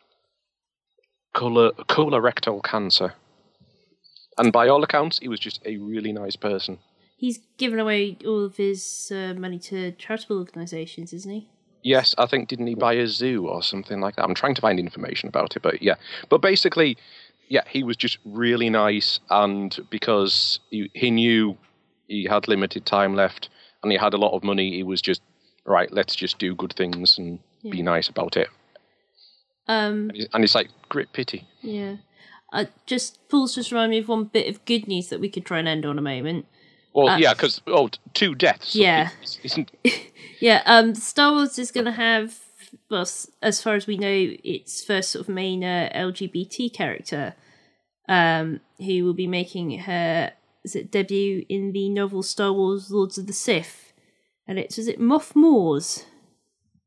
Speaker 4: color, colorectal cancer. And by all accounts, he was just a really nice person.
Speaker 1: He's given away all of his uh, money to charitable organisations, isn't he?
Speaker 4: Yes, I think, didn't he buy a zoo or something like that? I'm trying to find information about it, but yeah. But basically, yeah, he was just really nice, and because he, he knew he had limited time left and he had a lot of money, he was just, right, let's just do good things and be
Speaker 1: Yeah.
Speaker 4: nice about it.
Speaker 1: Um.
Speaker 4: And he- and it's like, great pity.
Speaker 1: Yeah. Uh, just Paul's just reminded me of one bit of good news that we could try and end on a moment.
Speaker 4: Well,
Speaker 1: Uh,
Speaker 4: yeah, because, oh, t- two deaths.
Speaker 1: Yeah.
Speaker 4: It's- Isn't,
Speaker 1: Yeah, um, Star Wars is going to have, well, s- as far as we know, its first sort of main uh, L G B T character, um, who will be making her is it debut in the novel Star Wars: Lords of the Sith, and it's is it Moff Moores?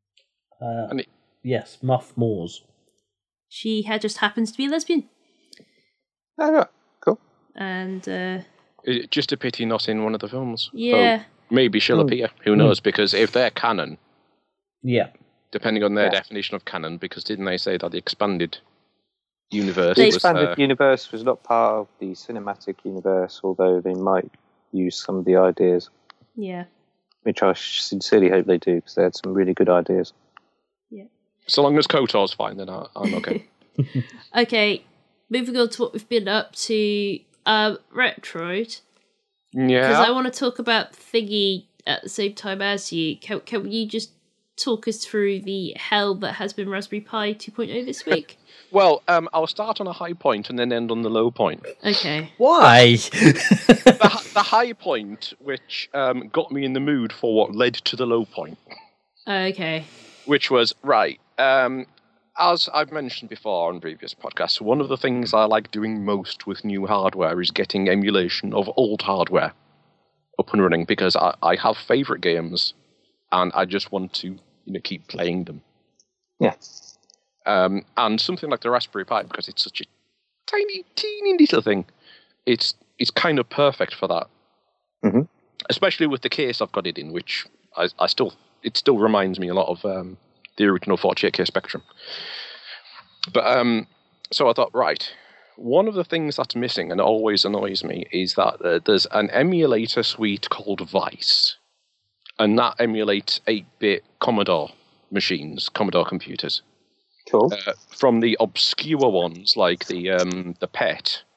Speaker 2: Uh,
Speaker 4: And it-
Speaker 2: yes, Muff Moores.
Speaker 1: She had just happens to be a lesbian.
Speaker 3: Oh, right. Cool.
Speaker 1: And uh,
Speaker 4: It's just a pity not in one of the films.
Speaker 1: yeah,
Speaker 4: Oh, maybe she'll
Speaker 3: Hmm.
Speaker 4: appear. Who knows? Because if they're canon,
Speaker 2: Yeah.
Speaker 4: depending on their
Speaker 3: Yeah.
Speaker 4: definition of canon, because didn't they say that the expanded universe
Speaker 3: The
Speaker 1: They-
Speaker 4: was
Speaker 3: expanded
Speaker 4: uh,
Speaker 3: universe was not part of the cinematic universe, although they might use some of the ideas,
Speaker 1: yeah,
Speaker 3: which I sincerely hope they do, because they had some really good ideas.
Speaker 4: so long as KOTOR's fine, then I, I'm okay.
Speaker 1: okay. Moving on to what we've been up to, um, Retroid. Because
Speaker 4: yeah.
Speaker 1: I want to talk about Thingy at the same time as you. Can, can you just talk us through the hell that has been Raspberry Pi two point oh this week?
Speaker 4: Well, um, I'll start on a high point and then end on the low point.
Speaker 1: Okay.
Speaker 2: Why?
Speaker 4: the, hi- the high point, which um, got me in the mood for what led to the low point,
Speaker 1: Okay.
Speaker 4: which was, right, um, as I've mentioned before on previous podcasts, one of the things I like doing most with new hardware is getting emulation of old hardware up and running, because I, I have favourite games and I just want to you know keep playing them.
Speaker 3: Yeah.
Speaker 4: Um, and something like the Raspberry Pi, because it's such a tiny, teeny little thing, it's it's kind of perfect for that.
Speaker 3: Mm-hmm.
Speaker 4: Especially with the case I've got it in, which I, I still it still reminds me a lot of um, the original forty-eight K Spectrum. But um, so I thought, right, one of the things that's missing and always annoys me is that uh, there's an emulator suite called Vice, and that emulates eight-bit Commodore machines, Commodore computers.
Speaker 3: Cool.
Speaker 4: Uh, from the obscure ones like the um, the P E T,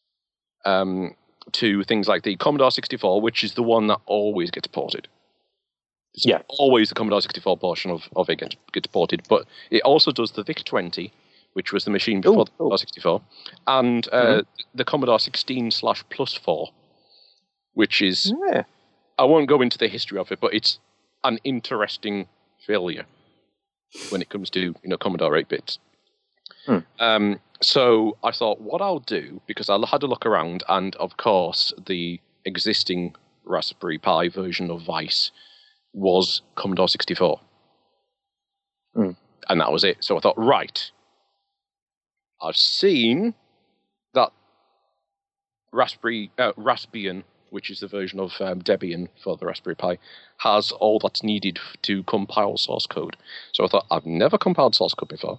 Speaker 4: um, to things like the Commodore sixty-four, which is the one that always gets ported. It's
Speaker 3: Yeah.
Speaker 4: always the Commodore sixty-four portion of, of it gets, gets ported, but it also does the VIC twenty, which was the machine before
Speaker 3: Ooh,
Speaker 4: the Commodore
Speaker 3: ooh.
Speaker 4: sixty-four, and uh,
Speaker 3: Mhm.
Speaker 4: the Commodore sixteen slash plus four, which is,
Speaker 3: Yeah.
Speaker 4: I won't go into the history of it, but it's an interesting failure when it comes to you know Commodore eight bits.
Speaker 3: Hmm.
Speaker 4: Um, so I thought, what I'll do, because I had a look around, and of course the existing Raspberry Pi version of Vice was Commodore sixty-four,
Speaker 3: Hmm.
Speaker 4: and that was it. So I thought, right, I've seen that Raspberry uh, Raspbian, which is the version of um, Debian for the Raspberry Pi, has all that's needed f- to compile source code. So I thought, I've never compiled source code before.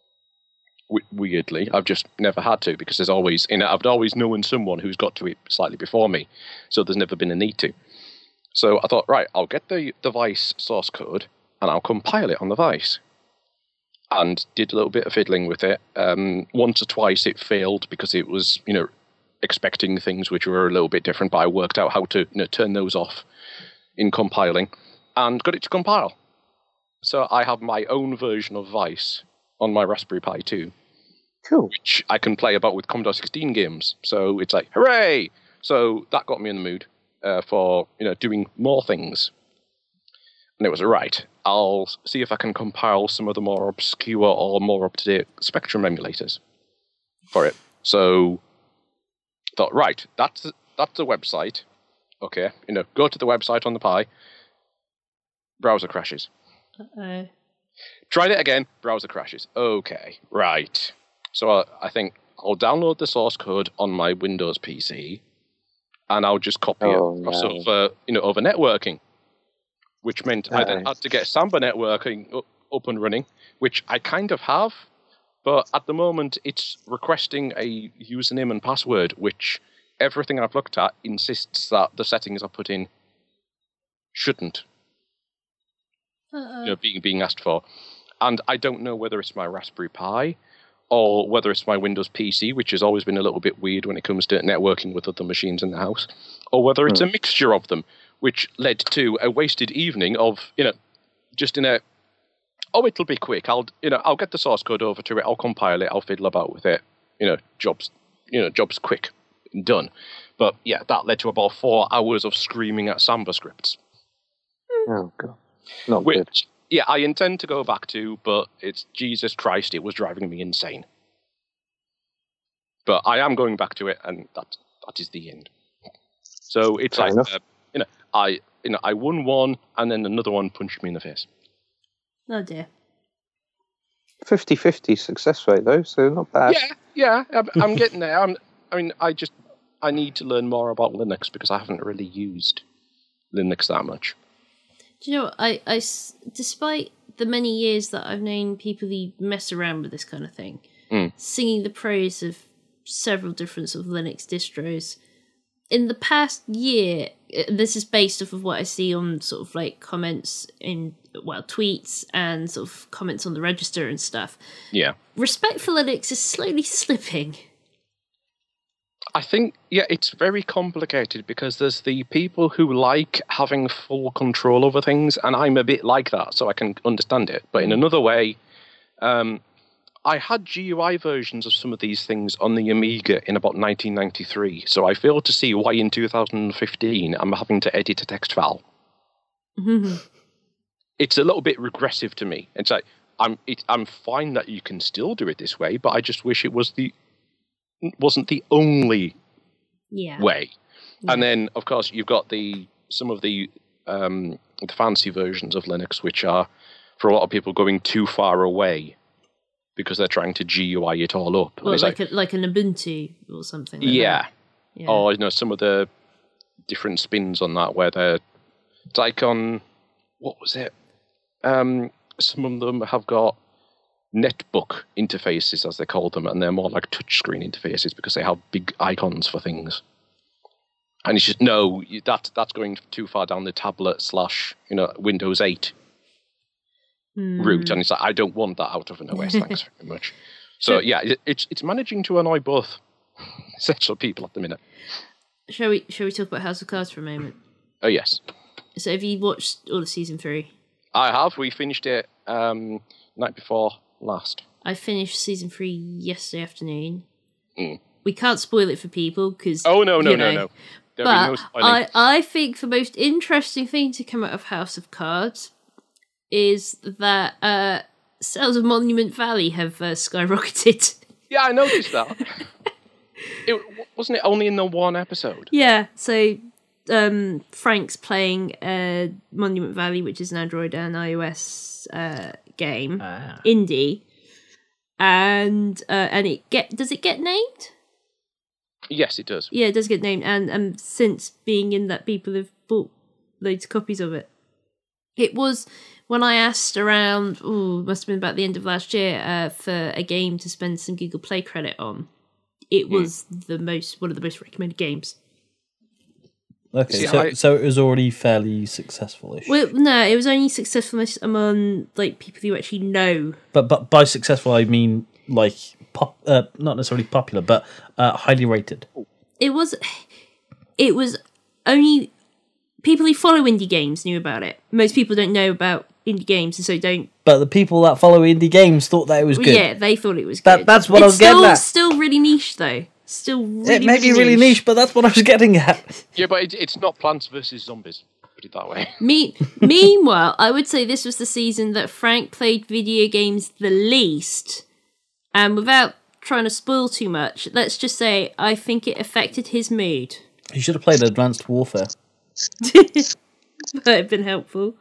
Speaker 4: W- weirdly, I've just never had to, because there's always, you know, I've always known someone who's got to it slightly before me, so there's never been a need to. So I thought, right, I'll get the device source code and I'll compile it on the Vice. And did a little bit of fiddling with it. Um, once or twice it failed because it was, you know, expecting things which were a little bit different, but I worked out how to you know, turn those off in compiling and got it to compile. So I have my own version of Vice on my Raspberry Pi two,
Speaker 3: Cool.
Speaker 4: which I can play about with Commodore sixteen games. So it's like, hooray! So that got me in the mood uh, for you know doing more things. And it was, right, I'll see if I can compile some of the more obscure or more up-to-date Spectrum emulators for it. So thought, right, that's that's the website. Okay, you know, go to the website on the Pi. Browser crashes.
Speaker 1: Uh-oh.
Speaker 4: Tried it again. Browser crashes. Okay, right. So I, I think I'll download the source code on my Windows P C, and I'll just copy
Speaker 3: Oh,
Speaker 4: it across
Speaker 3: no.
Speaker 4: over, you know, over networking, which meant I then
Speaker 3: Nice.
Speaker 4: had to get Samba networking u- up and running, which I kind of have, but at the moment it's requesting a username and password, which everything I've looked at insists that the settings I put in shouldn't
Speaker 1: Uh-oh.
Speaker 4: you know, being being asked for. And I don't know whether it's my Raspberry Pi or whether it's my Windows P C, which has always been a little bit weird when it comes to networking with other machines in the house, or whether it's a mixture of them, which led to a wasted evening of, you know, just in a, oh, it'll be quick. I'll, you know, I'll get the source code over to it. I'll compile it. I'll fiddle about with it. You know, jobs, you know, jobs quick, done. But yeah, that led to about four hours of screaming at Samba scripts.
Speaker 3: Oh, God. Not good.
Speaker 4: Which, yeah, I intend to go back to, but it's Jesus Christ, it was driving me insane. But I am going back to it, and that that is the end. So it's
Speaker 3: Fair
Speaker 4: like,
Speaker 3: enough.
Speaker 4: uh, you know, I you know I won one, and then another one punched me in the face.
Speaker 1: Oh dear.
Speaker 3: fifty-fifty success rate, though, so not bad.
Speaker 4: Yeah, yeah, I'm, I'm getting there. I'm, I mean, I just I need to learn more about Linux because I haven't really used Linux that much.
Speaker 1: Do you know what? I, I s- despite the many years that I've known people who mess around with this kind of thing,
Speaker 4: Mm.
Speaker 1: singing the praise of several different sort of Linux distros, in the past year, uh, this is based off of what I see on sort of like comments in, well, tweets and sort of comments on the register and stuff.
Speaker 4: Yeah.
Speaker 1: Respect for Linux is slowly slipping.
Speaker 4: I think, yeah, it's very complicated because there's the people who like having full control over things, and I'm a bit like that, so I can understand it. But in another way, um, I had G U I versions of some of these things on the Amiga in about nineteen ninety-three, so I fail to see why in two thousand fifteen I'm having to edit a text file. It's a little bit regressive to me. It's like, I'm, it, I'm fine that you can still do it this way, but I just wish it was the wasn't the only
Speaker 1: Yeah.
Speaker 4: way. And then, of course, you've got the some of the um, the fancy versions of Linux, which are for a lot of people going too far away because they're trying to G U I it all up. And
Speaker 1: Well,
Speaker 4: it's
Speaker 1: like,
Speaker 4: like,
Speaker 1: a, like an Ubuntu or something like
Speaker 4: yeah.
Speaker 1: that. Yeah.
Speaker 4: Or, you know, some of the different spins on that where they're it's like on what was it? Um, some of them have got netbook interfaces, as they call them, and they're more like touchscreen interfaces because they have big icons for things. And it's just, no, you- that, that's going too far down the tablet slash, you know, Windows eight route. And it's like, I don't want that out of an O S, thanks very much. So, yeah, it, it's it's managing to annoy both sets of people at the minute.
Speaker 1: Shall we, shall we talk about House of Cards for a moment?
Speaker 4: Oh, yes.
Speaker 1: So have you watched all of season three?
Speaker 4: I have. We finished it um, night before last.
Speaker 1: I finished season three yesterday afternoon.
Speaker 4: Mm.
Speaker 1: We can't spoil it for people because
Speaker 4: Oh, no, no,
Speaker 1: you
Speaker 4: no,
Speaker 1: know,
Speaker 4: no. There'll be no
Speaker 1: But
Speaker 4: spoiling.
Speaker 1: I, I think the most interesting thing to come out of House of Cards is that uh, sales of Monument Valley have uh, skyrocketed.
Speaker 4: Yeah, I noticed that. it wasn't it only in the one episode?
Speaker 1: Yeah, so um, Frank's playing uh, Monument Valley, which is an Android and iOS uh, game,
Speaker 2: Ah.
Speaker 1: indie, and uh, and it get does it get named?
Speaker 4: Yes, it does.
Speaker 1: Yeah, it does get named, and um, since being in that, people have bought loads of copies of it. It was when I asked around, oh, must have been about the end of last year, uh, for a game to spend some Google Play credit on. It was the most one of the most recommended games.
Speaker 2: Okay,
Speaker 4: See,
Speaker 2: so,
Speaker 4: I-
Speaker 2: so it was already fairly successful-ish.
Speaker 1: Well, no, it was only successful among like people who actually know.
Speaker 2: But but by successful, I mean like pop, uh, not necessarily popular, but uh, highly rated.
Speaker 1: It was, it was only people who follow indie games knew about it. Most people don't know about indie games, and so don't.
Speaker 2: But the people that follow indie games thought that it was
Speaker 1: Well,
Speaker 2: good.
Speaker 1: yeah, they thought it was
Speaker 2: That-
Speaker 1: good.
Speaker 2: that's what I
Speaker 1: It's
Speaker 2: was getting
Speaker 1: still,
Speaker 2: at.
Speaker 1: Still really niche though. Still really,
Speaker 2: it may be really niche, but that's what I was getting at.
Speaker 4: Yeah, but it, it's not Plants versus Zombies. Put it that way.
Speaker 1: Me- meanwhile, I would say this was the season that Frank played video games the least. And without trying to spoil too much, let's just say I think it affected his mood.
Speaker 2: You should have played Advanced Warfare.
Speaker 1: That would have been helpful.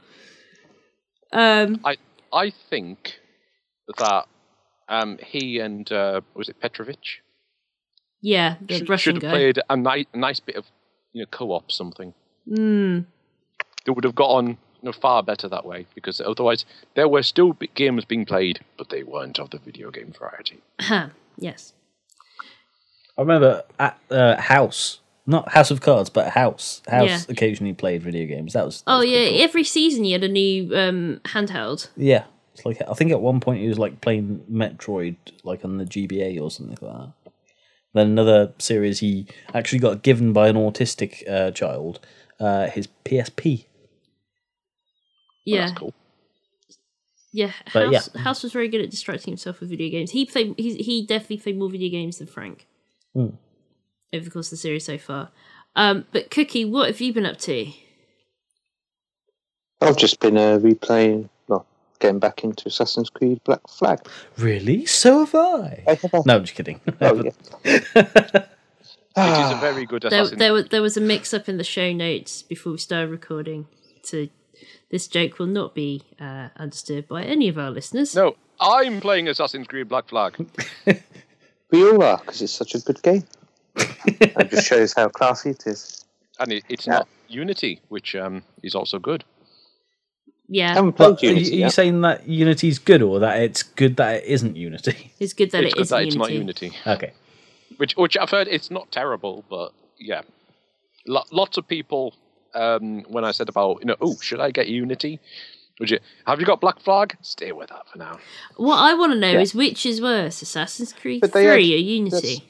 Speaker 1: Um,
Speaker 4: I I think that um, he and uh, was it Petrovich
Speaker 1: yeah, the
Speaker 4: should,
Speaker 1: Russian
Speaker 4: should have
Speaker 1: guy.
Speaker 4: played a, ni- a nice bit of you know co-op something.
Speaker 1: Mm.
Speaker 4: They would have got on you know, far better that way because otherwise there were still b- games being played, but they weren't of the video game variety.
Speaker 1: Huh, yes.
Speaker 2: I remember at uh, House, not House of Cards, but House. House
Speaker 1: Yeah.
Speaker 2: occasionally played video games. That was. That
Speaker 1: Oh
Speaker 2: was
Speaker 1: yeah,
Speaker 2: pretty cool.
Speaker 1: every season you had a new um, handheld.
Speaker 2: Yeah. It's like I think at one point he was like playing Metroid, like on the G B A or something like that. Then another series he actually got given by an autistic uh, child, uh, his P S P.
Speaker 4: Well,
Speaker 1: Yeah,
Speaker 4: that's cool.
Speaker 1: yeah.
Speaker 2: But,
Speaker 1: House,
Speaker 2: yeah.
Speaker 1: House was very good at distracting himself with video games. He played. He, he definitely played more video games than Frank
Speaker 2: Hmm.
Speaker 1: over the course of the series so far. Um, but Cookie, what have you been up to?
Speaker 3: I've just been uh, replaying, well, getting back into Assassin's Creed Black Flag.
Speaker 2: Really? So have I.
Speaker 3: I have a-
Speaker 2: No, I'm just kidding.
Speaker 3: Oh, yeah.
Speaker 4: It is a very good
Speaker 1: There,
Speaker 4: Assassin's
Speaker 1: there, was, there was a mix-up in the show notes before we started recording. So this joke will not be uh, understood by any of our listeners.
Speaker 4: No, I'm playing Assassin's Creed Black Flag.
Speaker 3: We all are, because it's such a good game. That just shows how classy it is.
Speaker 4: And it, it's
Speaker 3: Yeah.
Speaker 4: not Unity, which um, is also good.
Speaker 3: I
Speaker 1: Yeah,
Speaker 3: haven't
Speaker 2: But
Speaker 3: played
Speaker 2: are you,
Speaker 3: Unity
Speaker 2: are you
Speaker 3: yet.
Speaker 2: saying that Unity's good, or that it's good that it isn't Unity?
Speaker 1: it's good that
Speaker 4: it's
Speaker 1: it
Speaker 4: good
Speaker 1: is
Speaker 4: that
Speaker 1: Unity.
Speaker 4: it's not Unity.
Speaker 2: Okay.
Speaker 4: Which, which I've heard, it's not terrible, but yeah, Lo- lots of people. Um, when I said about, you know, oh, should I get Unity? Would you have you got Black Flag? Stay with that for now.
Speaker 1: What I want to know
Speaker 3: Yeah.
Speaker 1: is which is worse, Assassin's Creed
Speaker 3: But they
Speaker 1: three
Speaker 3: had-
Speaker 1: or Unity?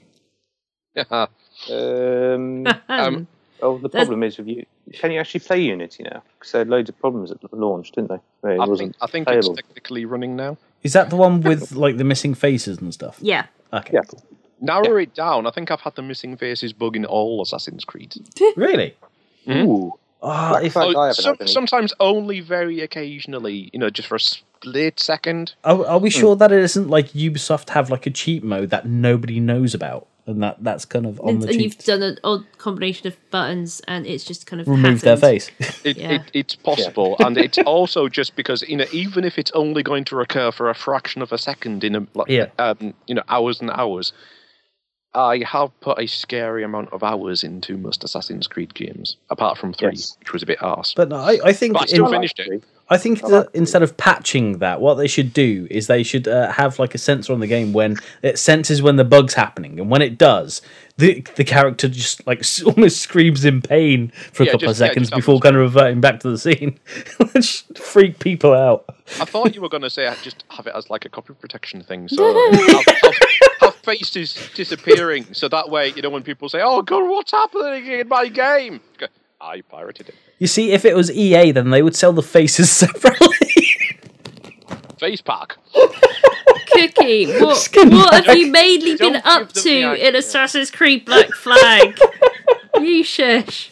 Speaker 3: Um,
Speaker 4: um,
Speaker 3: oh, the
Speaker 1: That's-
Speaker 3: problem is with you. Can you actually play Unity now? Because they had loads of problems at launch, didn't they? Where it
Speaker 4: I
Speaker 3: wasn't
Speaker 4: think I think it's
Speaker 3: playable.
Speaker 4: technically running now.
Speaker 2: Is that the one with like the missing faces and stuff?
Speaker 1: Yeah.
Speaker 2: Okay.
Speaker 3: Yeah.
Speaker 2: Cool.
Speaker 4: Narrow it down. I think I've had the missing faces bug in all Assassin's Creed.
Speaker 2: Really?
Speaker 3: Ooh.
Speaker 2: Ah,
Speaker 3: Black
Speaker 2: if
Speaker 3: Flag- I
Speaker 4: Oh,
Speaker 3: haven't
Speaker 4: some,
Speaker 3: had any.
Speaker 4: sometimes only very occasionally, you know, just for a split second.
Speaker 2: are, are we sure that it isn't like Ubisoft have like a cheat mode that nobody knows about, and that that's kind of on
Speaker 1: And,
Speaker 2: the
Speaker 1: and
Speaker 2: cheat?
Speaker 1: you've done an odd combination of buttons, and it's just kind of
Speaker 2: Remove their
Speaker 1: happened.
Speaker 2: face.
Speaker 4: It,
Speaker 1: Yeah.
Speaker 4: it, it's possible, and it's also just because, you know, even if it's only going to recur for a fraction of a second in a, like,
Speaker 2: Yeah.
Speaker 4: um, you know, hours and hours. I have put a scary amount of hours into most Assassin's Creed games, apart from three,
Speaker 3: Yes.
Speaker 4: which was a bit arse.
Speaker 2: But no, I, I think
Speaker 4: But I still
Speaker 2: in-
Speaker 4: finished it.
Speaker 2: I think that instead of patching that, what they should do is they should uh, have like a sensor on the game when it senses when the bug's happening, and when it does, the the character just like s- almost screams in pain for a
Speaker 4: Yeah,
Speaker 2: couple
Speaker 4: just-
Speaker 2: of
Speaker 4: yeah,
Speaker 2: seconds
Speaker 4: just
Speaker 2: before
Speaker 4: happens.
Speaker 2: kind of reverting back to the scene. Just freak people out.
Speaker 4: I thought you were going to say I just have it as like a copy protection thing, so have, have, have faces disappearing, so that way, you know, when people say, "Oh God, what's happening in my game?" Go, I pirated it.
Speaker 2: You see, if it was E A, then they would sell the faces separately.
Speaker 4: Face pack.
Speaker 1: Cookie, what,
Speaker 2: Skin
Speaker 1: what have
Speaker 2: back.
Speaker 1: you mainly been
Speaker 4: Don't
Speaker 1: up
Speaker 4: give them
Speaker 1: to
Speaker 4: the
Speaker 1: in
Speaker 4: idea.
Speaker 1: Assassin's Creed Black Flag? You shush.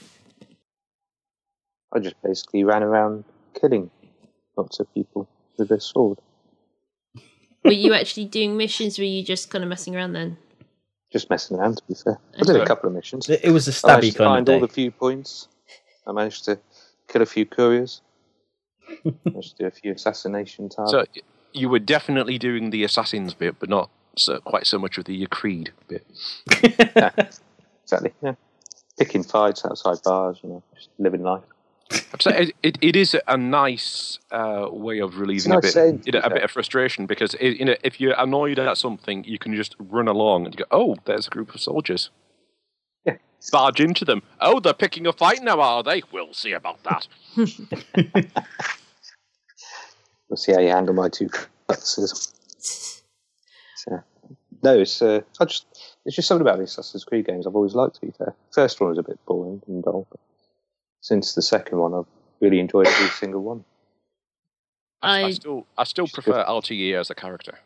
Speaker 3: I just basically ran around killing lots of people with a sword.
Speaker 1: Were you actually doing missions? Were you just kind of messing around then?
Speaker 3: Just messing around, to be fair. I did a
Speaker 4: Okay.
Speaker 3: couple of missions.
Speaker 2: It it was a
Speaker 3: I
Speaker 2: stabby
Speaker 3: managed to
Speaker 2: kind of
Speaker 3: find
Speaker 2: day.
Speaker 3: all the viewpoints. I managed to kill a few couriers. managed to do a few assassination
Speaker 4: So
Speaker 3: targets.
Speaker 4: y- you were definitely doing the assassins bit, but not so, quite so much of the Creed bit.
Speaker 3: Yeah, exactly, yeah. Picking fights outside bars, you know, just living life.
Speaker 4: So it, it, it is a nice uh, way of relieving
Speaker 3: nice
Speaker 4: a bit,
Speaker 3: saying,
Speaker 4: you know, a
Speaker 3: yeah.
Speaker 4: bit of frustration, because it, you know, if you're annoyed at something, you can just run along and go, "Oh, there's a group of soldiers."
Speaker 3: Yeah.
Speaker 4: Barge into them. Oh, they're picking a fight now, are they? We'll see about that.
Speaker 3: We'll see how you handle my two cutlasses. So, no, it's uh, I just it's just something about the Assassin's Creed games I've always liked. To be fair, first one was a bit boring and dull, but since the second one, I've really enjoyed every single one.
Speaker 4: I, I
Speaker 1: I-
Speaker 4: still, I still prefer L T E as a character.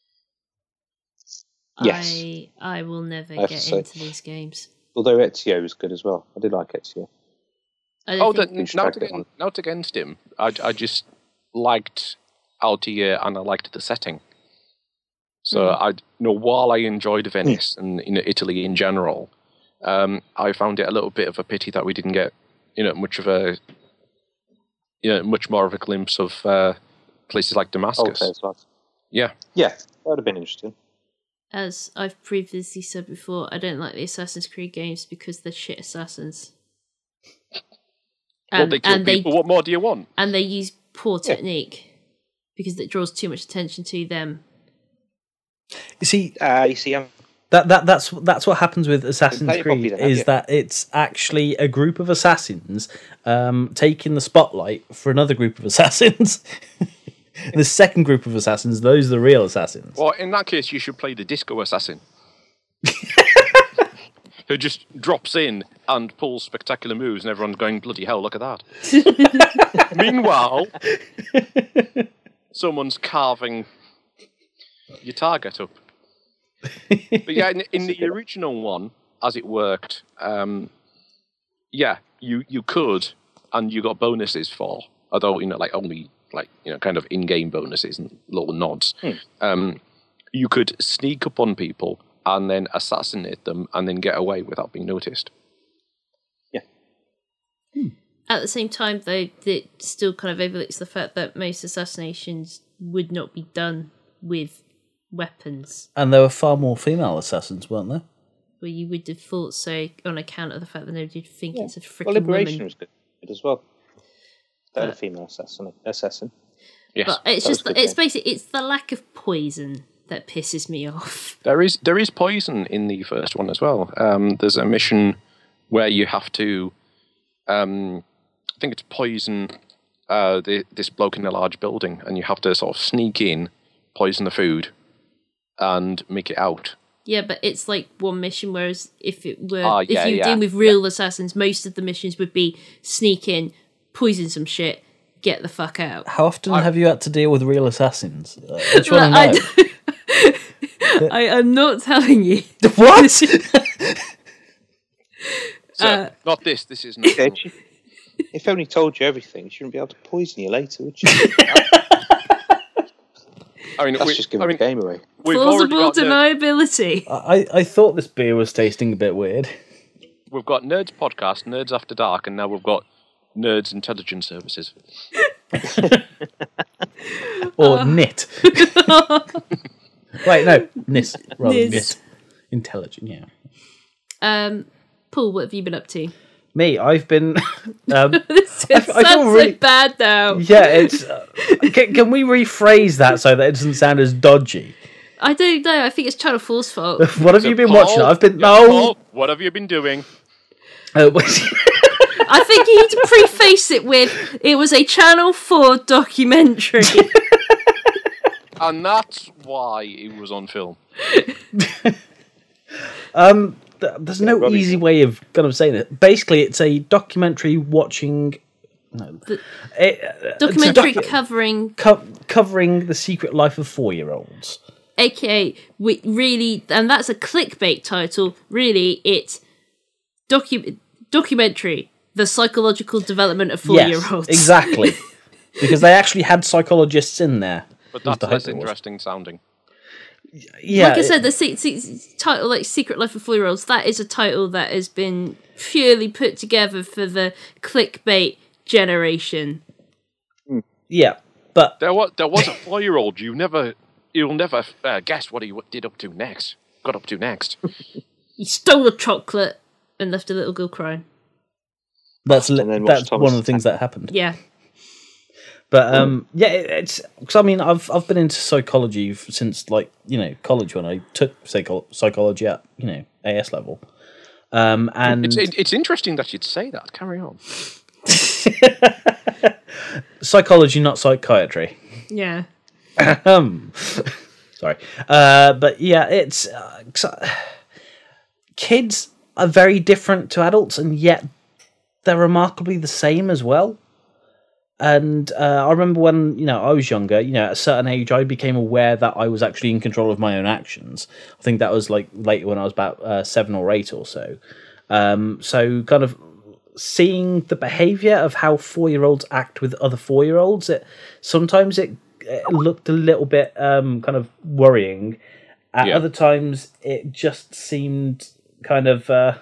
Speaker 3: Yes.
Speaker 1: I I will never
Speaker 3: I have
Speaker 1: get
Speaker 3: to say.
Speaker 1: into these games.
Speaker 3: Although Ezio was good as well. I did like Ezio.
Speaker 1: I don't
Speaker 4: Oh,
Speaker 1: think-
Speaker 4: the,
Speaker 3: we should
Speaker 4: not,
Speaker 3: try to get
Speaker 4: against,
Speaker 3: one.
Speaker 4: not against him. I, I just liked Altair and I liked the setting. So
Speaker 1: Mm.
Speaker 4: I, you know, while I enjoyed Venice and you know, Italy in general, um, I found it a little bit of a pity that we didn't get, you know, much of a, you know, much more of a glimpse of uh, places like Damascus.
Speaker 3: Altair's life.
Speaker 4: Yeah,
Speaker 3: Yeah, that would have been interesting.
Speaker 1: As I've previously said before, I don't like the Assassin's Creed games because they're shit assassins.
Speaker 4: well,
Speaker 1: And,
Speaker 4: they kill
Speaker 1: and they
Speaker 4: people. What more do you want?
Speaker 1: and they use poor
Speaker 3: Yeah.
Speaker 1: technique because it draws too much attention to them.
Speaker 2: You see,
Speaker 3: Ah, uh, you see, I'm
Speaker 2: that, that that's that's what happens with Assassin's
Speaker 3: play it properly
Speaker 2: Creed
Speaker 3: then, have
Speaker 2: is
Speaker 3: you?
Speaker 2: that it's actually a group of assassins um, taking the spotlight for another group of assassins. The second group of assassins, those are the real assassins.
Speaker 4: Well, in that case, you should play the Disco Assassin. Who just drops in and pulls spectacular moves, and everyone's going, bloody hell, look at that. Meanwhile, someone's carving your target up. But yeah, in, in the original one, as it worked, um, yeah, you, you could, and you got bonuses for, although, you know, like only, like, you know, kind of in-game bonuses and little nods. Um, you could sneak up on people and then assassinate them and then get away without being noticed.
Speaker 1: At the same time, though, it still kind of overlooks the fact that most assassinations would not be done with weapons.
Speaker 2: And there were far more female assassins, weren't there?
Speaker 1: Well, you would have thought so on account of the fact that nobody would think
Speaker 3: Yeah.
Speaker 1: it's a freaking
Speaker 3: Well, Liberation
Speaker 1: woman.
Speaker 3: was good as well. They had a
Speaker 1: But-
Speaker 3: female assassin. assassin.
Speaker 4: Yes.
Speaker 1: But it's
Speaker 3: That was
Speaker 1: just
Speaker 3: good
Speaker 1: it's
Speaker 3: then.
Speaker 1: basically it's the lack of poison that pisses me off.
Speaker 4: There is there is poison in the first one as well. Um, there's a mission where you have to, um, I think it's poison uh, the, this bloke in a large building, and you have to sort of sneak in, poison the food, and make it out.
Speaker 1: Yeah, but it's like one mission, whereas if it were
Speaker 4: Ah,
Speaker 1: if
Speaker 4: yeah,
Speaker 1: you were
Speaker 4: yeah,
Speaker 1: dealing with real assassins, most of the missions would be sneak in, poison some shit, get the fuck out.
Speaker 2: How often have you had to deal with real assassins? Uh, I just want
Speaker 1: Well,
Speaker 2: to know.
Speaker 1: I, I am not telling you.
Speaker 2: What?
Speaker 4: So,
Speaker 1: Uh,
Speaker 4: not this. This is not.
Speaker 3: Okay, she- if only told you everything, she wouldn't be able to poison you later, would she?
Speaker 4: I mean,
Speaker 3: That's
Speaker 4: we,
Speaker 3: just giving
Speaker 4: I mean,
Speaker 3: the game away.
Speaker 4: we've already
Speaker 1: Plausible
Speaker 4: got nerds,
Speaker 1: deniability.
Speaker 2: I, I thought this beer was tasting a bit weird.
Speaker 4: we've got Nerds Podcast, Nerds After Dark, and now we've got Nerds Intelligence Services.
Speaker 2: Or knit. Wait, no. Nis. Rather than
Speaker 1: Nis.
Speaker 2: knit. Intelligent, yeah.
Speaker 1: Um, Paul, what have you been up to?
Speaker 2: Me, I've been... Um,
Speaker 1: This
Speaker 2: I
Speaker 1: sounds
Speaker 2: feel
Speaker 1: so
Speaker 2: really-
Speaker 1: bad now.
Speaker 2: yeah, it's... Uh, can, can we rephrase that so that it doesn't sound as dodgy?
Speaker 1: I don't know. I think it's Channel four's fault.
Speaker 2: What have you been
Speaker 4: Paul,
Speaker 2: watching? I've been...
Speaker 4: yeah,
Speaker 2: No!
Speaker 4: Paul, what have you been doing?
Speaker 2: Uh, wait.
Speaker 1: I think you need to preface it with it was a Channel four documentary.
Speaker 4: And that's why it was on film.
Speaker 2: um, th- there's no
Speaker 3: Robbie.
Speaker 2: easy way of kind of saying it. Basically, it's a documentary watching... No.
Speaker 1: The-
Speaker 2: It, uh, it's a
Speaker 1: documentary
Speaker 2: docu-
Speaker 1: covering,
Speaker 2: co- covering the secret life of four-year-olds.
Speaker 1: aka, we really, and that's a clickbait title. Really, it's docu- documentary: the psychological development of four-year-olds.
Speaker 2: Yes, exactly. Because they actually had psychologists in there.
Speaker 4: But
Speaker 2: was
Speaker 4: that's
Speaker 2: the
Speaker 4: less
Speaker 2: hope it was.
Speaker 4: interesting sounding.
Speaker 2: Yeah,
Speaker 1: Like I said, the se- se- title, like Secret Life of Four-Year-Olds, that is a title that has been purely put together for the clickbait generation.
Speaker 2: yeah, but
Speaker 4: There was there was a four year old. You never you'll never uh, guess what he w- did up to next. Got up to next.
Speaker 1: He stole a chocolate and left a little girl crying.
Speaker 2: that's li-
Speaker 3: And then watch
Speaker 2: that's
Speaker 3: Thomas
Speaker 2: one of the things that happened.
Speaker 1: Yeah.
Speaker 2: But um, yeah, it, it's because I mean I've I've been into psychology f- since like you know college when I took psycho- psychology at you know A S level, um, and
Speaker 4: It's it, it's interesting that you'd say that. Carry on.
Speaker 2: psychology, not psychiatry.
Speaker 1: Yeah.
Speaker 2: Um, sorry, uh, but yeah, it's uh, 'cause, uh, kids are very different to adults, and yet they're remarkably the same as well. And uh, I remember when you know I was younger, you know, at a certain age, I became aware that I was actually in control of my own actions. I think that was like later when I was about uh, seven or eight or so. Um, so kind of seeing the behaviour of how four-year-olds act with other four-year-olds, it sometimes it, it looked a little bit um, kind of worrying. At
Speaker 4: Yeah.
Speaker 2: other times, it just seemed kind of uh,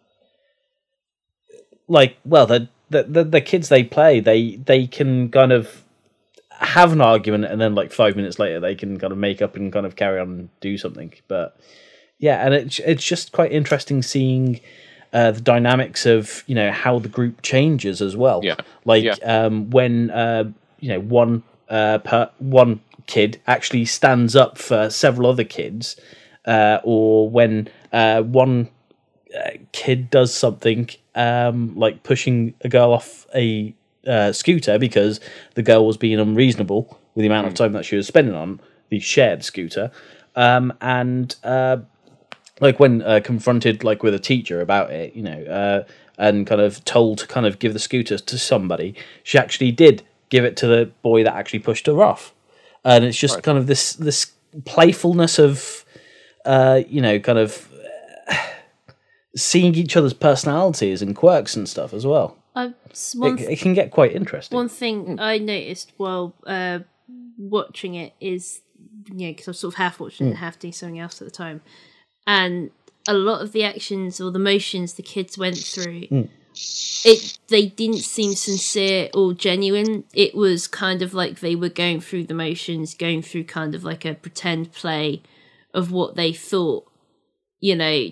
Speaker 2: like, well, the, the the the kids they play, they they can kind of have an argument, and then like five minutes later, they can kind of make up and kind of carry on and do something. But yeah, and it's it's just quite interesting seeing uh, the dynamics of you know how the group changes as well.
Speaker 4: Yeah.
Speaker 2: Like
Speaker 4: Yeah.
Speaker 2: um, when uh, you know one uh, per one kid actually stands up for several other kids, uh, or when uh, one uh, kid does something um, like pushing a girl off a uh, scooter because the girl was being unreasonable with the amount of time that she was spending on the shared scooter, um, and uh, like when uh, confronted like with a teacher about it, you know, uh, and kind of told to kind of give the scooter to somebody, she actually did give it to the boy that actually pushed her off, and it's just
Speaker 4: Right.
Speaker 2: kind of this this playfulness of, uh, you know, kind of uh, seeing each other's personalities and quirks and stuff as well.
Speaker 1: Uh, s- one,
Speaker 2: It, it can get quite interesting.
Speaker 1: one thing I noticed while uh, watching it is, you know, because I was sort of half watching it and half doing something else at the time. And a lot of the actions or the motions the kids went through, it they didn't seem sincere or genuine. It was kind of like they were going through the motions, going through kind of like a pretend play of what they thought, you know,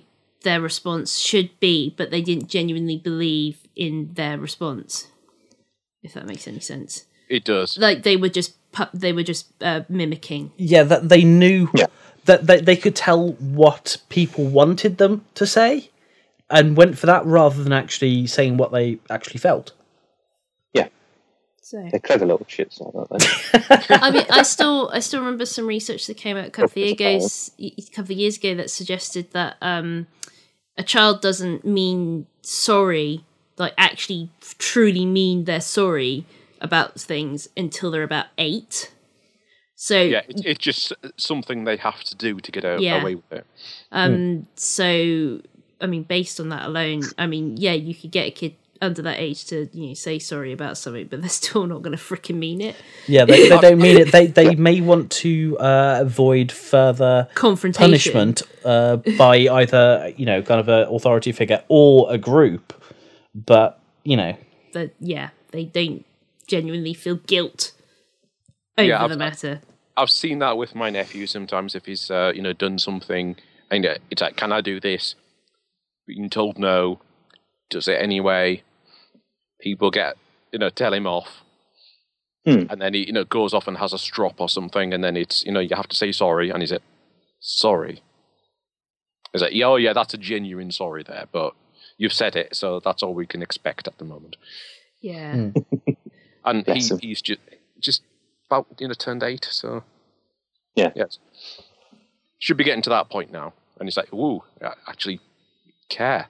Speaker 1: their response should be, but they didn't genuinely believe in their response. If that makes any sense.
Speaker 4: It does.
Speaker 1: Like they were just pu- they were just uh, mimicking.
Speaker 2: Yeah, that they knew
Speaker 3: Yeah.
Speaker 2: that they, they could tell what people wanted them to say, and went for that rather than actually saying what they actually felt.
Speaker 3: Yeah,
Speaker 1: So
Speaker 3: they're clever little shits like that. Then.
Speaker 1: I mean, I still I still remember some research that came out a couple of years ago, a couple of years ago that suggested that um, a child doesn't mean sorry, like actually truly mean they're sorry about things until they're about eight. So
Speaker 4: Yeah, it, it's just something they have to do to get a,
Speaker 1: Yeah.
Speaker 4: away with it.
Speaker 1: um, so I mean, based on that alone, I mean, yeah, you could get a kid under that age to you know say sorry about something, but they're still not going to freaking mean it.
Speaker 2: Yeah, they, they don't mean it. They they may want to uh, avoid further
Speaker 1: Confrontation.
Speaker 2: punishment uh, by either you know kind of an authority figure or a group, but you know.
Speaker 1: But yeah, they don't genuinely feel guilt over
Speaker 4: Yeah,
Speaker 1: the
Speaker 4: I've-
Speaker 1: matter.
Speaker 4: I've seen that with my nephew sometimes if he's uh, you know done something and uh, it's like, can I do this? Being told no, does it anyway. People get you know tell him off,
Speaker 3: Hmm.
Speaker 4: and then he you know goes off and has a strop or something, and then it's you know you have to say sorry, and he's like, sorry. He's like, yeah, oh yeah, that's a genuine sorry there, but you've said it, so that's all we can expect at the moment.
Speaker 1: Yeah.
Speaker 2: Hmm.
Speaker 4: And he,
Speaker 3: Bless him.
Speaker 4: he's just just about you know turned eight, so
Speaker 3: Yeah.
Speaker 4: yes, should be getting to that point now. And he's like, "Ooh, I actually care."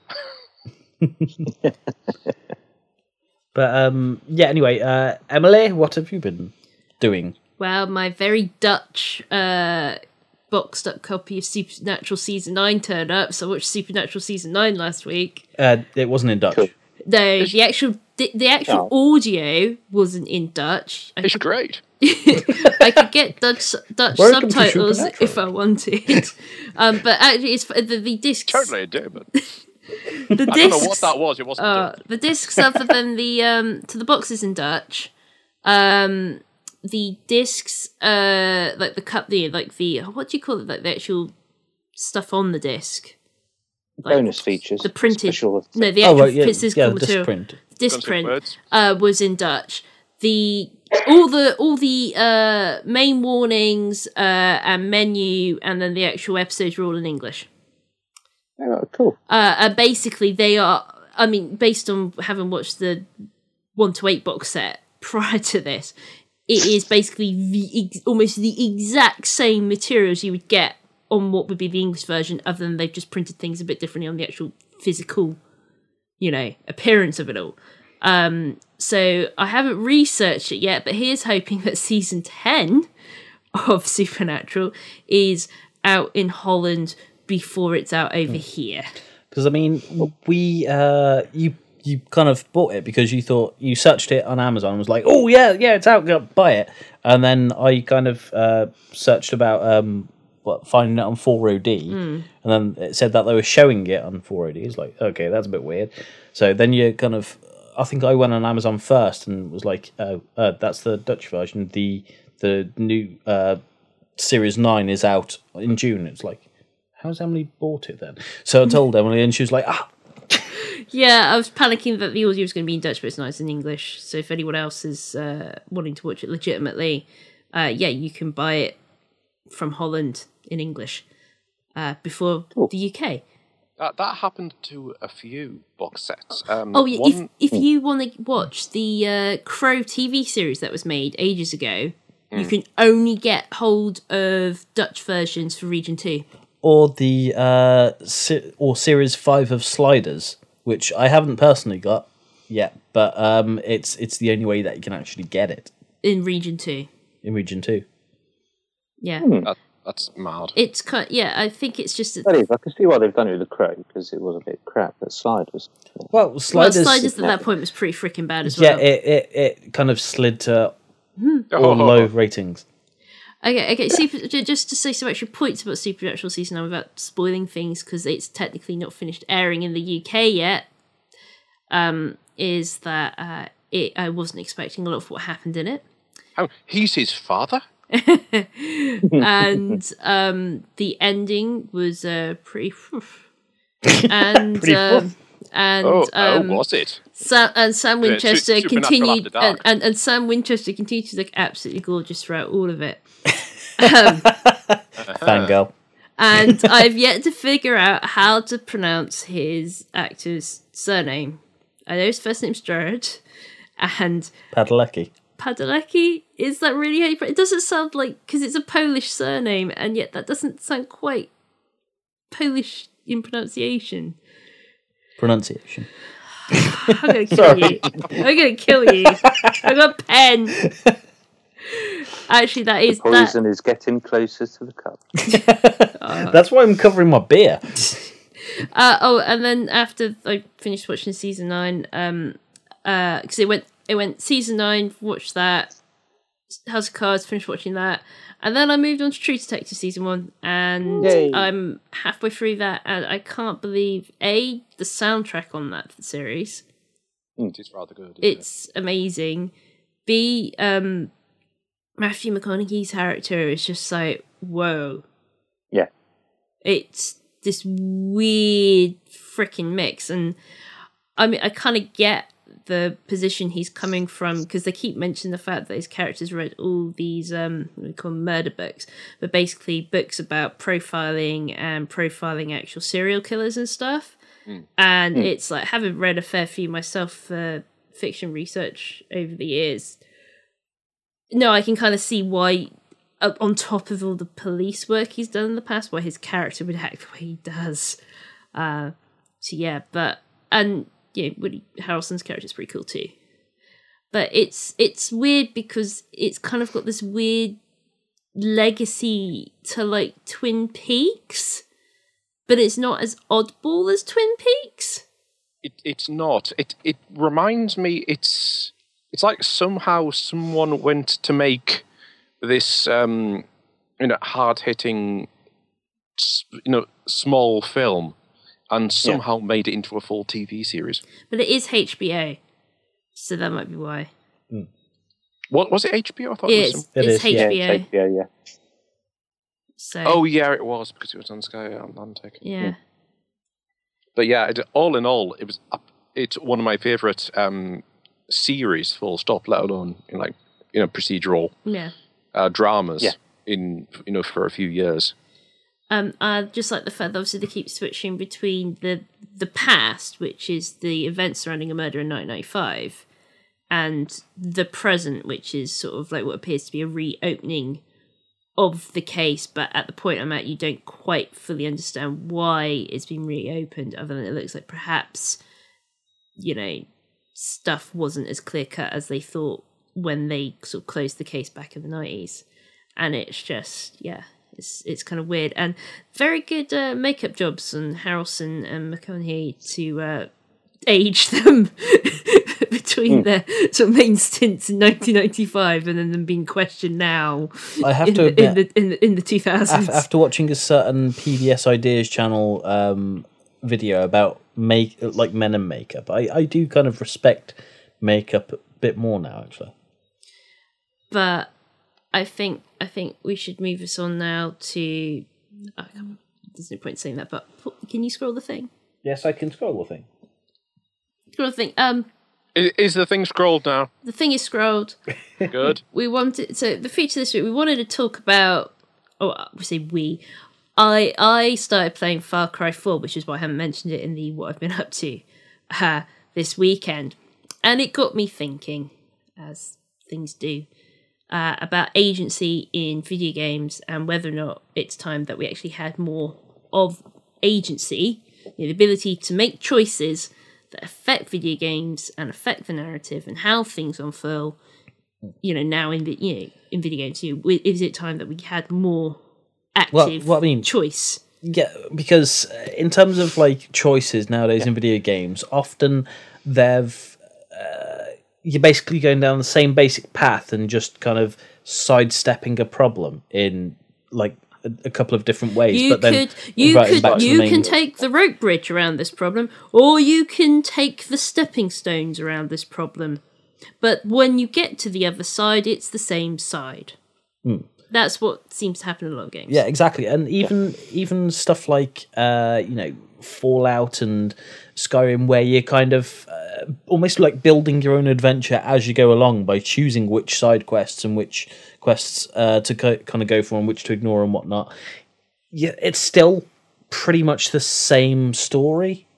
Speaker 2: But um, yeah. Anyway, uh, Emily, what have you been doing?
Speaker 1: Well, my very Dutch uh, boxed up copy of Supernatural Season nine turned up, so I watched Supernatural Season nine last week.
Speaker 2: Uh, it wasn't in Dutch.
Speaker 3: Cool.
Speaker 1: No, the actual the, the actual audio wasn't in Dutch. I
Speaker 4: It's
Speaker 1: could,
Speaker 4: great.
Speaker 1: I could get Dutch Dutch
Speaker 2: Welcome to
Speaker 1: subtitles
Speaker 2: Supernatural.
Speaker 1: if I wanted. um, but actually, it's the, the discs.
Speaker 4: Totally a do, but
Speaker 1: The
Speaker 4: I don't know what
Speaker 1: discs.
Speaker 4: that was. It wasn't.
Speaker 1: Uh,
Speaker 4: Dutch.
Speaker 1: the discs, other than the um, to the boxes in Dutch, um, the discs, uh, like the cut, the like the what do you call it? Like the actual stuff on the disc, like
Speaker 3: Bonus features.
Speaker 1: the printed.
Speaker 3: Special
Speaker 1: No, the
Speaker 2: Oh,
Speaker 1: actual
Speaker 2: right, yeah,
Speaker 1: physical
Speaker 2: yeah, the disc
Speaker 1: material.
Speaker 2: print.
Speaker 1: Disc
Speaker 4: Don't say
Speaker 1: print
Speaker 4: words.
Speaker 1: uh, was in Dutch. The all the all the uh, main warnings uh, and menu, and then the actual episodes were all in English.
Speaker 3: Oh, cool.
Speaker 1: Uh, and basically, they are. I mean, based on having watched the one to eight box set prior to this, it is basically the ex- almost the exact same materials you would get on what would be the English version, other than they've just printed things a bit differently on the actual physical, you know, appearance of it all. Um, so I haven't researched it yet, but here's hoping that season ten of Supernatural is out in Holland before it's out over here.
Speaker 2: Because I mean, we uh, you you kind of bought it because you thought you searched it on Amazon and was like, oh yeah, yeah, it's out, go buy it. And then I kind of uh, searched about um, what finding it on four O D, and then it said that they were showing it on four O D. It's like, okay, that's a bit weird. So then you kind of, I think I went on Amazon first and was like, oh, uh, that's the Dutch version. The the new uh, Series nine is out in June. It's like, how's Emily bought it then? So I told Emily, and she was like, ah.
Speaker 1: Yeah, I was panicking that the audio was going to be in Dutch, but it's not, it's in English. So if anyone else is uh, wanting to watch it legitimately, uh, yeah, you can buy it from Holland in English uh, before
Speaker 3: Cool.
Speaker 1: the U K.
Speaker 4: That that happened to a few box sets. Um,
Speaker 1: Oh, yeah,
Speaker 4: one,
Speaker 1: if, if you want to watch the uh, Crow T V series that was made ages ago, you can only get hold of Dutch versions for Region two.
Speaker 2: Or the uh, se- or Series five of Sliders, which I haven't personally got yet, but um, it's it's the only way that you can actually get it
Speaker 1: In Region two.
Speaker 2: in Region two.
Speaker 1: Yeah.
Speaker 4: that, that's mad.
Speaker 1: It's kind yeah, I think it's just...
Speaker 3: That is, I can see why they've done it with the Crow, because it was a bit crap, but Sliders.
Speaker 2: Well,
Speaker 1: Well,
Speaker 2: Sliders,
Speaker 1: Sliders at that point was pretty freaking bad as
Speaker 2: yeah,
Speaker 1: well.
Speaker 2: it, it it kind of slid to
Speaker 1: Hmm.
Speaker 4: Oh,
Speaker 2: all low ratings.
Speaker 1: Okay, okay. Super, ju- just to say some extra points about Supernatural season nine without spoiling things, because it's technically not finished airing in the U K yet. Um, is that uh, it? I wasn't expecting a lot of what happened in it,
Speaker 4: Oh, he's his father.
Speaker 1: and um, the ending was uh, pretty. and
Speaker 2: Pretty
Speaker 1: um, and
Speaker 4: Oh,
Speaker 1: um,
Speaker 4: oh, was it?
Speaker 1: Sam and Sam
Speaker 4: Yeah,
Speaker 1: Winchester
Speaker 4: Su- Supernatural
Speaker 1: continued,
Speaker 4: After
Speaker 1: and,
Speaker 4: Dark.
Speaker 1: and, and Sam Winchester continued to look absolutely gorgeous throughout all of it. Um,
Speaker 2: Fangirl.
Speaker 1: and I've yet to figure out how to pronounce his actor's surname. I know his first name's Jared, and
Speaker 2: Padalecki.
Speaker 1: Padalecki, is that really how you pro- it doesn't sound like, because it's a Polish surname, and yet that doesn't sound quite Polish in pronunciation.
Speaker 2: Pronunciation.
Speaker 1: I'm gonna kill you. I'm gonna kill you. I got a pen. Actually, that is that.
Speaker 3: Poison is getting closer to the cup.
Speaker 2: That's why I'm covering my beer.
Speaker 1: Uh, oh, and then after I finished watching season nine, um, uh, because it went, it went season nine, watched that, House of Cards, finished watching that, and then I moved on to True Detective season one, and
Speaker 3: Yay.
Speaker 1: I'm halfway through that, and I can't believe a the soundtrack on that series.
Speaker 4: It is rather good. isn't
Speaker 1: It's amazing. B, um, Matthew McConaughey's character is just like, whoa.
Speaker 3: Yeah.
Speaker 1: It's this weird freaking mix. And I mean, I kind of get the position he's coming from, because they keep mentioning the fact that his characters read all these, um, what we call them, murder books, but basically books about profiling and profiling actual serial killers and stuff. And it's like, having read a fair few myself for fiction research over the years, no, I can kind of see why, uh, on top of all the police work he's done in the past, why his character would act the way he does. Uh, so yeah, but, and yeah, Woody Harrelson's character is pretty cool too. But it's it's weird because it's kind of got this weird legacy to like Twin Peaks, but it's not as oddball as Twin Peaks.
Speaker 4: It it's not. It it reminds me. It's it's like somehow someone went to make this um, you know hard hitting you know small film and somehow made it into a full T V series.
Speaker 1: But it is H B O, so that might be why.
Speaker 4: What was it? H B O? I thought it was.
Speaker 1: It's,
Speaker 4: Some...
Speaker 2: It
Speaker 1: it's
Speaker 2: is, yeah.
Speaker 1: H B O.
Speaker 3: Yeah, yeah, yeah.
Speaker 1: So
Speaker 4: Oh yeah, it was because it was on Sky Atlantic.
Speaker 1: yeah.
Speaker 4: But yeah, it, all in all, it was it's one of my favorite um, series. Full stop. Let alone in like you know procedural
Speaker 1: Yeah.
Speaker 4: uh, dramas.
Speaker 3: Yeah.
Speaker 4: In you know for a few years.
Speaker 1: Um, I just like the fact that obviously they keep switching between the the past, which is the events surrounding a murder in nineteen ninety-five, and the present, which is sort of like what appears to be a reopening of the case, but at the point I'm at, you don't quite fully understand why it's been reopened, other than it looks like perhaps, you know, stuff wasn't as clear cut as they thought when they sort of closed the case back in the nineties. And it's just, yeah, it's it's kind of weird. And very good uh, makeup jobs on Harrelson and McConaughey to uh, age them between mm. their sort of main stints in nineteen ninety-five and then them being questioned now.
Speaker 2: I have
Speaker 1: in
Speaker 2: to
Speaker 1: the,
Speaker 2: admit,
Speaker 1: in the, in the, in the two thousands.
Speaker 2: After watching a certain P B S Ideas channel um, video about make like men and makeup, I, I do kind of respect makeup a bit more now, actually.
Speaker 1: But I think I think we should move us on now to. Oh, come on. There's no point saying that, but can you scroll the thing?
Speaker 2: Yes, I can scroll the thing.
Speaker 1: Scroll the thing. Um,
Speaker 4: is, is the thing scrolled now?
Speaker 1: The thing is scrolled.
Speaker 4: Good.
Speaker 1: We wanted so the feature this week. We wanted to talk about. Oh, we say we. I I started playing Far Cry four, which is why I haven't mentioned it in the what I've been up to uh, this weekend, and it got me thinking, as things do. Uh, about agency in video games and whether or not it's time that we actually had more of agency, you know, the ability to make choices that affect video games and affect the narrative and how things unfurl. You know, now in the you know in video games, you know, is it time that we had more active
Speaker 2: well, well, I mean,
Speaker 1: choice?
Speaker 2: Yeah, because in terms of like choices nowadays yeah. in video games, often they've. Uh, You're basically going down the same basic path and just kind of sidestepping a problem in like a, a couple of different ways.
Speaker 1: You
Speaker 2: but then
Speaker 1: could, you could,
Speaker 2: back
Speaker 1: you
Speaker 2: to
Speaker 1: can take the rope bridge around this problem, or you can take the stepping stones around this problem. But when you get to the other side, it's the same side.
Speaker 2: Hmm.
Speaker 1: that's what seems to happen in a lot of games.
Speaker 2: Yeah, exactly. And even even stuff like uh, you know, Fallout and Skyrim, where you're kind of uh, almost like building your own adventure as you go along by choosing which side quests and which quests uh, to co- kind of go for and which to ignore and whatnot. Yeah, it's still pretty much the same story.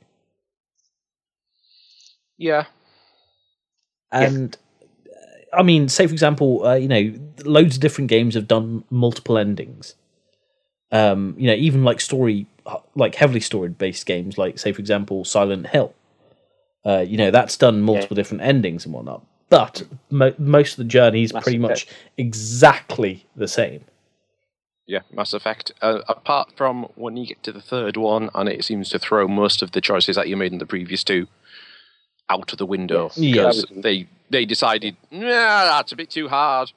Speaker 4: Yeah.
Speaker 2: And I mean, say for example, uh, you know, loads of different games have done multiple endings. Um, you know, even like story, like heavily story-based games, like say for example, Silent Hill. Uh, you know, that's done multiple yeah. different endings and whatnot. But mo- most of the journey is pretty much exactly the same.
Speaker 4: Yeah, Mass Effect. Uh, apart from when you get to the third one, and it seems to throw most of the choices that you made in the previous two out of the window because
Speaker 2: yes.
Speaker 4: they they decided, nah, that's a bit too hard.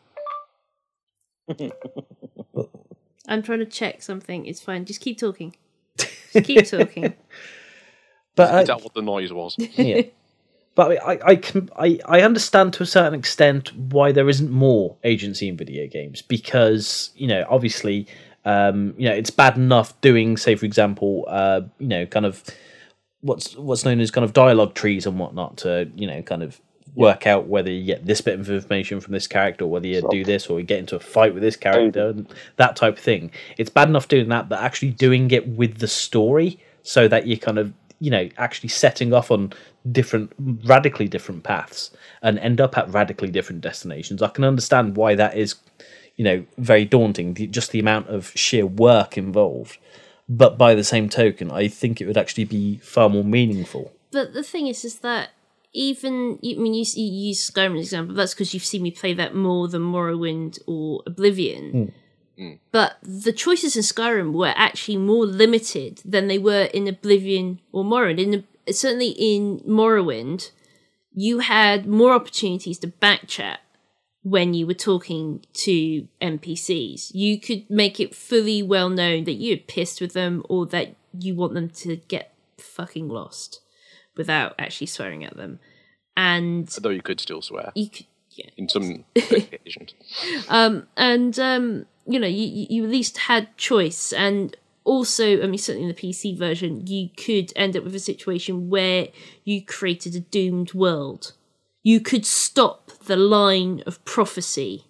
Speaker 1: I'm trying to check something. It's fine. Just keep talking. Just keep talking.
Speaker 2: But
Speaker 4: uh, that what the noise was.
Speaker 2: Yeah. But I, I can I, I understand to a certain extent why there isn't more agency in video games because, you know, obviously, um, you know, it's bad enough doing, say, for example, uh, you know, kind of what's what's known as kind of dialogue trees and whatnot to, you know, kind of work out whether you get this bit of information from this character or whether you do this or you get into a fight with this character, and that type of thing. It's bad enough doing that, but actually doing it with the story so that you kind of, you know, actually setting off on different, radically different paths and end up at radically different destinations. I can understand why that is, you know, very daunting, the, just the amount of sheer work involved. But by the same token, I think it would actually be far more meaningful.
Speaker 1: But the thing is, is that even, I mean, you, you use Skyrim as an example, that's because you've seen me play that more than Morrowind or Oblivion.
Speaker 2: Mm.
Speaker 4: Mm.
Speaker 1: But the choices in Skyrim were actually more limited than they were in Oblivion or Morrowind. In the, certainly in Morrowind, you had more opportunities to backchat when you were talking to N P Cs. You could make it fully well known that you're pissed with them or that you want them to get fucking lost without actually swearing at them. And
Speaker 4: although you could still swear.
Speaker 1: You could, yeah.
Speaker 4: In some occasions.
Speaker 1: Um, and, um, you know, you, you at least had choice. And also, I mean, certainly in the P C version, you could end up with a situation where you created a doomed world. You could stop the line of prophecy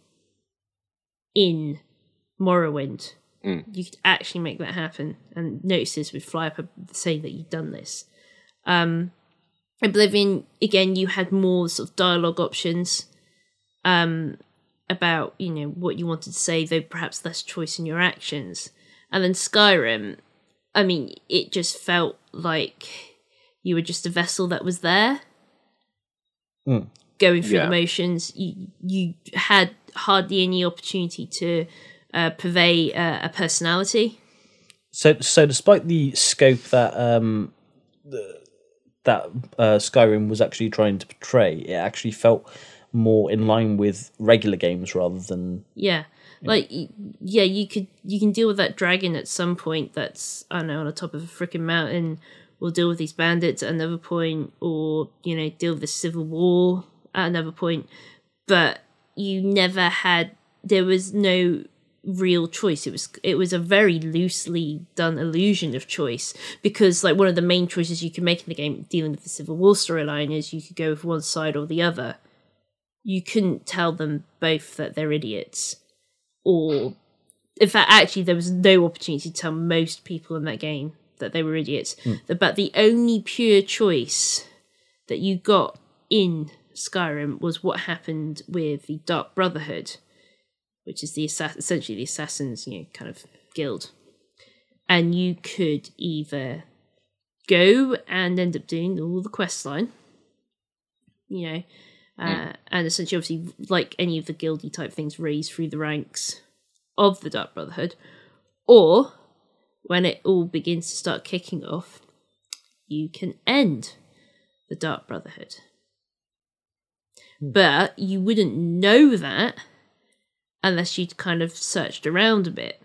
Speaker 1: in Morrowind.
Speaker 4: Mm.
Speaker 1: You could actually make that happen, and notices would fly up saying that you'd done this. Um, Oblivion, again, you had more sort of dialogue options um, about, you know, what you wanted to say, though perhaps less choice in your actions. And then Skyrim, I mean, it just felt like you were just a vessel that was there.
Speaker 2: Mm.
Speaker 1: Going through
Speaker 4: Yeah.
Speaker 1: the motions, you you had hardly any opportunity to uh, purvey uh, a personality.
Speaker 2: So, so despite the scope that um, the, that uh, Skyrim was actually trying to portray, it actually felt more in line with regular games rather than
Speaker 1: Yeah, like y- yeah, you could you can deal with that dragon at some point. That's, I don't know, on the top of a freaking mountain. Or deal with these bandits at another point, or, you know, deal with the civil war at another point. But you never had, there was no real choice. It was it was a very loosely done illusion of choice, because like one of the main choices you can make in the game dealing with the civil war storyline is you could go with one side or the other. You couldn't tell them both that they're idiots, or in fact, actually, there was no opportunity to tell most people in that game that they were idiots.
Speaker 2: Mm.
Speaker 1: But the only pure choice that you got in Skyrim was what happened with the Dark Brotherhood, which is the assa- essentially the assassins, you know, kind of guild. And you could either go and end up doing all the quest line, you know, uh, mm. and essentially, obviously, like any of the guildy type things, raise through the ranks of the Dark Brotherhood, or when it all begins to start kicking off, you can end the Dark Brotherhood. Mm. But you wouldn't know that unless you'd kind of searched around a bit.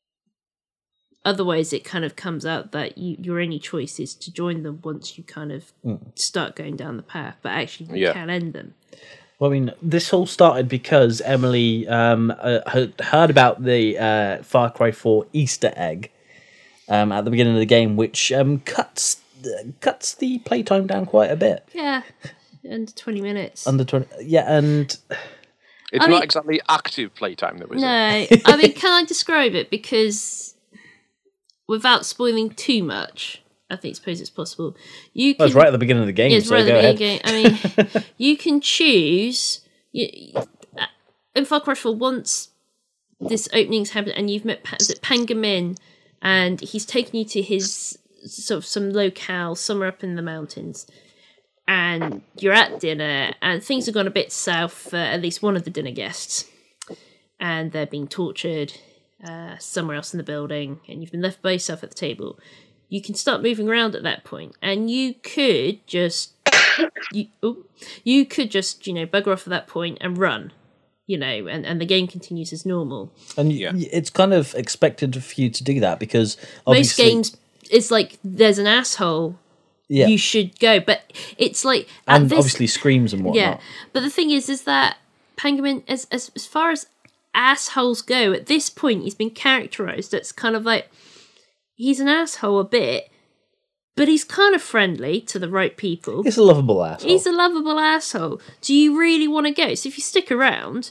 Speaker 1: Otherwise, it kind of comes out that you, your only choice is to join them once you kind of mm. start going down the path, but actually you
Speaker 4: yeah.
Speaker 1: can end them.
Speaker 2: Well, I mean, this all started because Emily um, uh, had heard about the uh, Far Cry four Easter egg um, at the beginning of the game, which um, cuts cuts the playtime down quite a bit.
Speaker 1: Yeah, under twenty minutes.
Speaker 2: Under twenty, yeah, and
Speaker 4: It's
Speaker 1: I
Speaker 4: not
Speaker 1: mean-
Speaker 4: exactly active playtime, though, is
Speaker 1: no,
Speaker 4: it?
Speaker 1: I mean, can I describe it? Because without spoiling too much, I think suppose it's possible. You can,
Speaker 2: well, it's right at the beginning of the game.
Speaker 1: Yeah, it's
Speaker 2: so
Speaker 1: right
Speaker 2: go
Speaker 1: at the
Speaker 2: ahead.
Speaker 1: beginning of the game. I mean, you can choose. You, in Far Cry four, once this opening's happened and you've met is it Pangamin, and he's taken you to his sort of some locale somewhere up in the mountains, and you're at dinner, and things have gone a bit south for at least one of the dinner guests, and they're being tortured uh, somewhere else in the building, and you've been left by yourself at the table. You can start moving around at that point, and you could just you oh, you could just you know bugger off at that point and run, you know, and, and the game continues as normal.
Speaker 2: And
Speaker 4: Yeah.
Speaker 2: y it's kind of expected for you to do that because
Speaker 1: Most
Speaker 2: obviously,
Speaker 1: games, it's like there's an asshole.
Speaker 2: yeah,
Speaker 1: You should go, but it's like at
Speaker 2: and
Speaker 1: this,
Speaker 2: obviously screams and whatnot.
Speaker 1: yeah. But the thing is, is that Pangamin, as as as far as assholes go, at this point, he's been characterized as kind of like he's an asshole a bit, but he's kind of friendly to the right people.
Speaker 2: He's a lovable asshole.
Speaker 1: He's a lovable asshole. Do you really want to go? So if you stick around,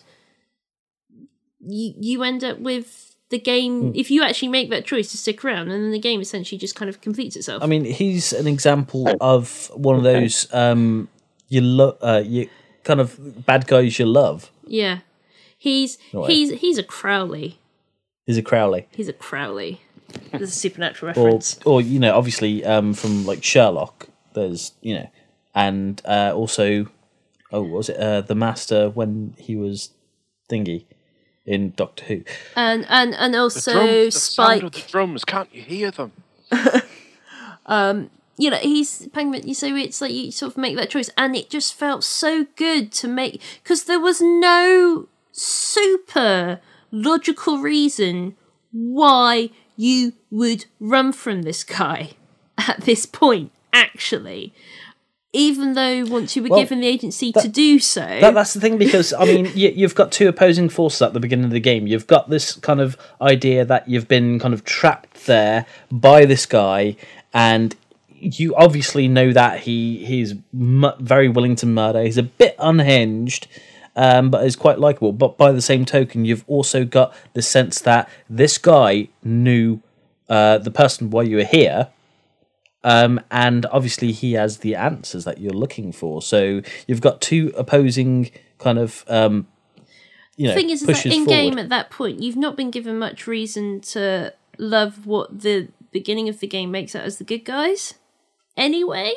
Speaker 1: you you end up with the game. If you actually make that choice to stick around, and then the game essentially just kind of completes itself.
Speaker 2: I mean, he's an example of one of those um, you love, uh, you kind of bad guys you love.
Speaker 1: yeah, he's
Speaker 2: Right.
Speaker 1: he's he's a Crowley.
Speaker 2: He's a Crowley,
Speaker 1: He's a Crowley. There's a supernatural
Speaker 2: or
Speaker 1: reference.
Speaker 2: or you know, obviously um, from like Sherlock. There's you know, and uh, also, oh, what was it uh, the Master when he was thingy in Doctor Who?
Speaker 1: And and and
Speaker 4: The
Speaker 1: also
Speaker 4: drums, the sound
Speaker 1: Spike.
Speaker 4: of the drums, can't you hear them?
Speaker 1: You know, he's Penguin. So it's like you sort of make that choice, and it just felt so good to make because there was no super logical reason why you would run from this guy at this point. Actually, even though once you were
Speaker 2: Well,
Speaker 1: given the agency to do so,
Speaker 2: That, that's the thing because I mean you, you've got two opposing forces at the beginning of the game. You've got this kind of idea that you've been kind of trapped there by this guy, and you obviously know that he he's mu- very willing to murder. He's a bit unhinged, um, but is quite likable. But by the same token, you've also got the sense that this guy knew uh, the person while you were here. Um, and obviously he has the answers that you're looking for. So you've got two opposing kind of, um, you know,
Speaker 1: the thing is, is that
Speaker 2: pushes
Speaker 1: in
Speaker 2: forward.
Speaker 1: game at that point, you've not been given much reason to love what the beginning of the game makes out as the good guys. Anyway,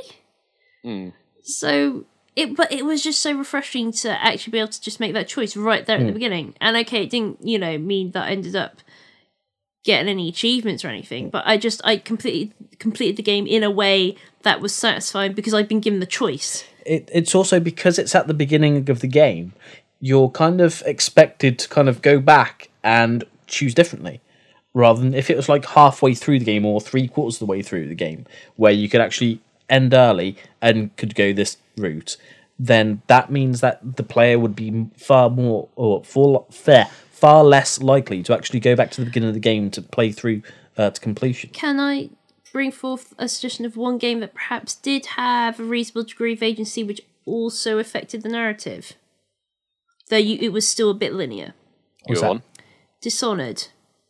Speaker 1: so it, but it was just so refreshing to actually be able to just make that choice right there at the beginning. And okay, it didn't, you know, mean that I ended up getting any achievements or anything, but I just I completely completed the game in a way that was satisfying because I'd been given the choice.
Speaker 2: It, it's also because it's at the beginning of the game, you're kind of expected to kind of go back and choose differently. Rather than if it was like halfway through the game or three quarters of the way through the game, where you could actually end early and could go this route, then that means that the player would be far more or far, fair, far less likely to actually go back to the beginning of the game to play through uh, to completion.
Speaker 1: Can I bring forth a suggestion of one game that perhaps did have a reasonable degree of agency which also affected the narrative? Though you, it was still a bit linear.
Speaker 2: What's
Speaker 4: Go
Speaker 2: that?
Speaker 4: on.
Speaker 1: Dishonored.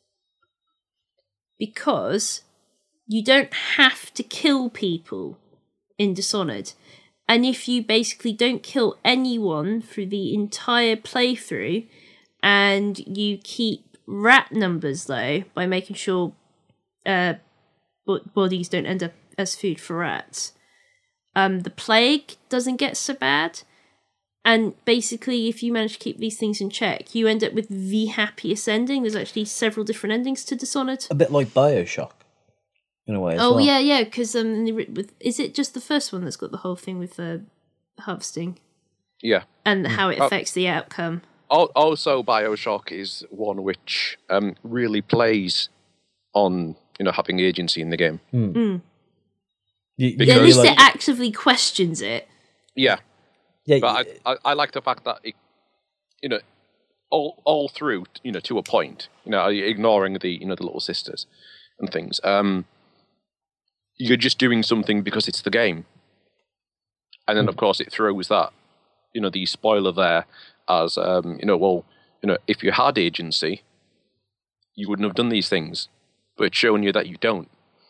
Speaker 1: Because you don't have to kill people in Dishonored. And if you basically don't kill anyone through the entire playthrough, and you keep rat numbers though, by making sure uh, bo- bodies don't end up as food for rats, um, the plague doesn't get so bad. And basically, if you manage to keep these things in check, you end up with the happiest ending. There's actually several different endings to Dishonored.
Speaker 2: A bit like Bioshock, in a way. As
Speaker 1: Oh
Speaker 2: well.
Speaker 1: yeah, yeah. Because um, the- with, is it just the first one that's got the whole thing with uh, harvesting
Speaker 4: Yeah.
Speaker 1: and how it
Speaker 4: Oh.
Speaker 1: affects the outcome?
Speaker 4: Al- Also, Bioshock is one which um, really plays on you know having agency in the game.
Speaker 2: You- you
Speaker 1: Yeah, at
Speaker 4: Because-
Speaker 1: least
Speaker 2: like-
Speaker 1: it actively questions it.
Speaker 4: Yeah,
Speaker 2: Yeah,
Speaker 4: But I, I, I like the fact that it, you know, all all through, you know, to a point, you know, ignoring the you know the little sisters and things. Um, you're just doing something because it's the game, and then of course it throws that, you know, the spoiler there as um, you know, well, you know, if you had agency, you wouldn't have done these things, but it's showing you that you don't.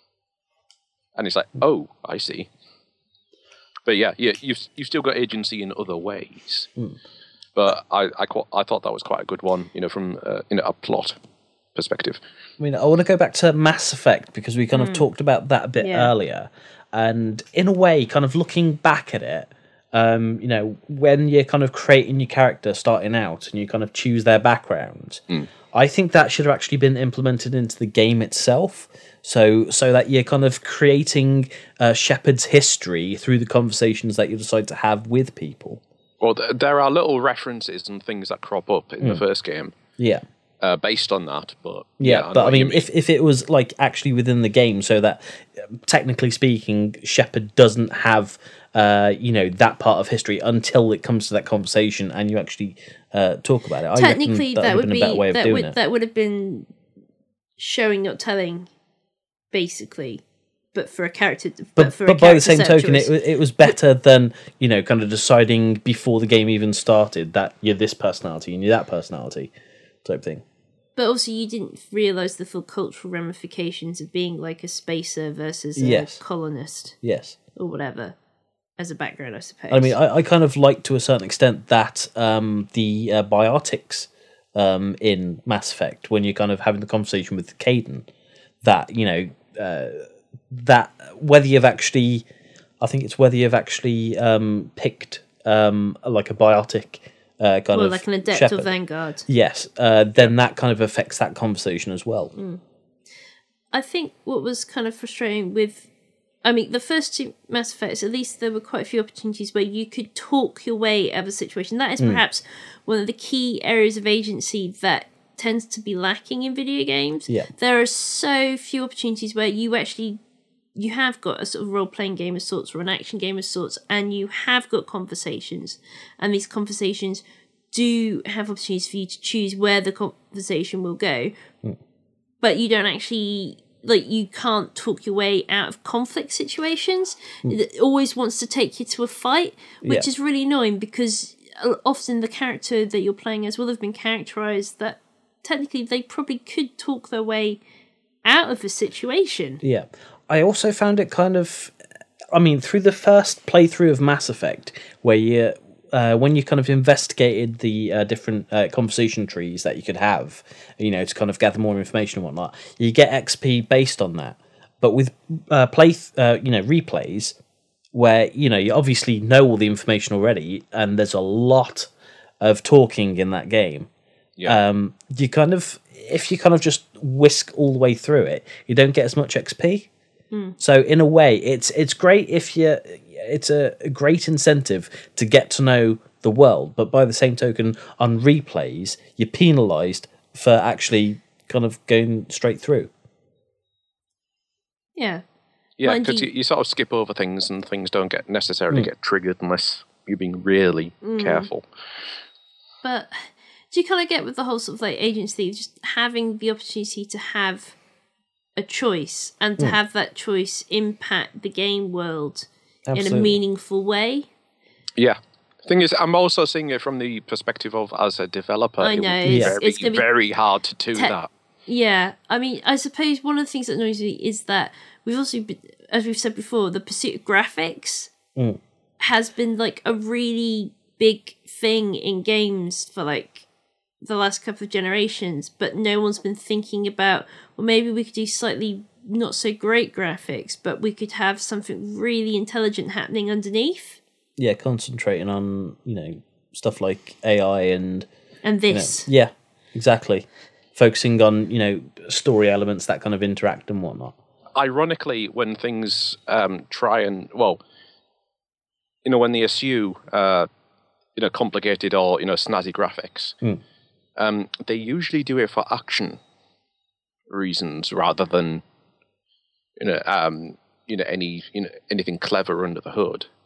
Speaker 4: And it's like, oh, I see. But yeah, yeah, you've you've still got agency in other ways.
Speaker 2: Mm.
Speaker 4: But I I, qu- I thought that was quite a good one, you know, from uh, you know a plot perspective.
Speaker 2: I mean, I want to go back to Mass Effect because we kind of talked about that a bit
Speaker 1: Yeah.
Speaker 2: earlier, and in a way, kind of looking back at it, um, you know, when you're kind of creating your character starting out and you kind of choose their background,
Speaker 4: Mm.
Speaker 2: I think that should have actually been implemented into the game itself. So, so that you're kind of creating uh, Shepard's history through the conversations that you decide to have with people.
Speaker 4: Well, th- there are little references and things that crop up in the first game
Speaker 2: Yeah.
Speaker 4: uh, based on that. But
Speaker 2: Yeah,
Speaker 4: yeah, know
Speaker 2: but I
Speaker 4: what you
Speaker 2: mean, if if it was like actually within the game, so that um, technically speaking, Shepard doesn't have uh, you know, that part of history until it comes to that conversation and you actually uh, talk about it. I reckon
Speaker 1: Technically, that, would
Speaker 2: been
Speaker 1: be
Speaker 2: a better way of
Speaker 1: that
Speaker 2: doing
Speaker 1: would
Speaker 2: it.
Speaker 1: that would have been showing, not telling, basically. But for a character, but,
Speaker 2: But,
Speaker 1: for
Speaker 2: but
Speaker 1: a
Speaker 2: by the
Speaker 1: character
Speaker 2: same
Speaker 1: set
Speaker 2: token,
Speaker 1: choice.
Speaker 2: it, wa- it was better than, you know, kind of deciding before the game even started that you're this personality and you're that personality type thing.
Speaker 1: But also, you didn't realise the full cultural ramifications of being like a spacer versus a
Speaker 2: Yes.
Speaker 1: colonist
Speaker 2: Yes.
Speaker 1: or whatever as a background, I suppose.
Speaker 2: I mean, I, I kind of like to a certain extent that um, the uh, biotics um, in Mass Effect, when you're kind of having the conversation with Caden, that, you know, uh, that whether you've actually, I think it's whether you've actually um, picked um, like a biotic uh, kind
Speaker 1: well,
Speaker 2: of
Speaker 1: like an adept
Speaker 2: shepherd.
Speaker 1: or vanguard.
Speaker 2: Yes, uh, then that kind of affects that conversation as well.
Speaker 1: I think what was kind of frustrating with, I mean, the first two Mass Effects, at least there were quite a few opportunities where you could talk your way out of a situation. That is perhaps one of the key areas of agency that tends to be lacking in video games.
Speaker 2: Yeah.
Speaker 1: There are so few opportunities where you actually, you have got a sort of role-playing game of sorts or an action game of sorts, and you have got conversations. And these conversations do have opportunities for you to choose where the conversation will go. But you don't actually, like, you can't talk your way out of conflict situations. It always wants to take you to a fight, which
Speaker 2: Yeah.
Speaker 1: is really annoying because often the character that you're playing as will have been characterized that technically they probably could talk their way out of a situation.
Speaker 2: Yeah. I also found it kind of, I mean, through the first playthrough of Mass Effect, where you, uh, when you kind of investigated the uh, different uh, conversation trees that you could have, you know, to kind of gather more information and whatnot, you get X P based on that. But with uh, play, uh, you know, replays, where, you know, you obviously know all the information already, and there's a lot of talking in that game.
Speaker 4: Yeah.
Speaker 2: Um, you kind of, if you kind of just whisk all the way through it, you don't get as much X P. So in a way, it's it's great if you, it's a, a great incentive to get to know the world. But by the same token, on replays, you're penalised for actually kind of going straight through.
Speaker 1: Yeah.
Speaker 4: Yeah,
Speaker 1: Mind
Speaker 4: because
Speaker 1: you-
Speaker 4: you, you sort of skip over things and things don't get necessarily get triggered unless you're being really careful.
Speaker 1: But do you kind of get with the whole sort of like agency, just having the opportunity to have a choice and to have that choice impact the game world in a
Speaker 2: Absolutely.
Speaker 1: meaningful way?
Speaker 4: Yeah. Thing is, I'm also seeing it from the perspective of as a developer.
Speaker 1: I
Speaker 4: it would
Speaker 1: know,
Speaker 4: be
Speaker 1: it's-
Speaker 4: very,
Speaker 1: it's gonna be
Speaker 4: very hard to do
Speaker 1: te-
Speaker 4: that.
Speaker 1: Yeah, I mean, I suppose one of the things that annoys me is that we've also, been, as we've said before, the pursuit of graphics has been like a really big thing in games for like the last couple of generations, but no one's been thinking about, well, maybe we could do slightly not so great graphics, but we could have something really intelligent happening underneath.
Speaker 2: Yeah, concentrating on, you know, stuff like A I and
Speaker 1: And
Speaker 2: you know,
Speaker 1: this.
Speaker 2: yeah, exactly. Focusing on, you know, story elements that kind of interact and whatnot.
Speaker 4: Ironically, when things um, try and, well, you know, when they eschew, uh, you know, complicated or, you know, snazzy graphics, um, they usually do it for action reasons rather than, you know, um, you know, any, you know, anything clever under the hood.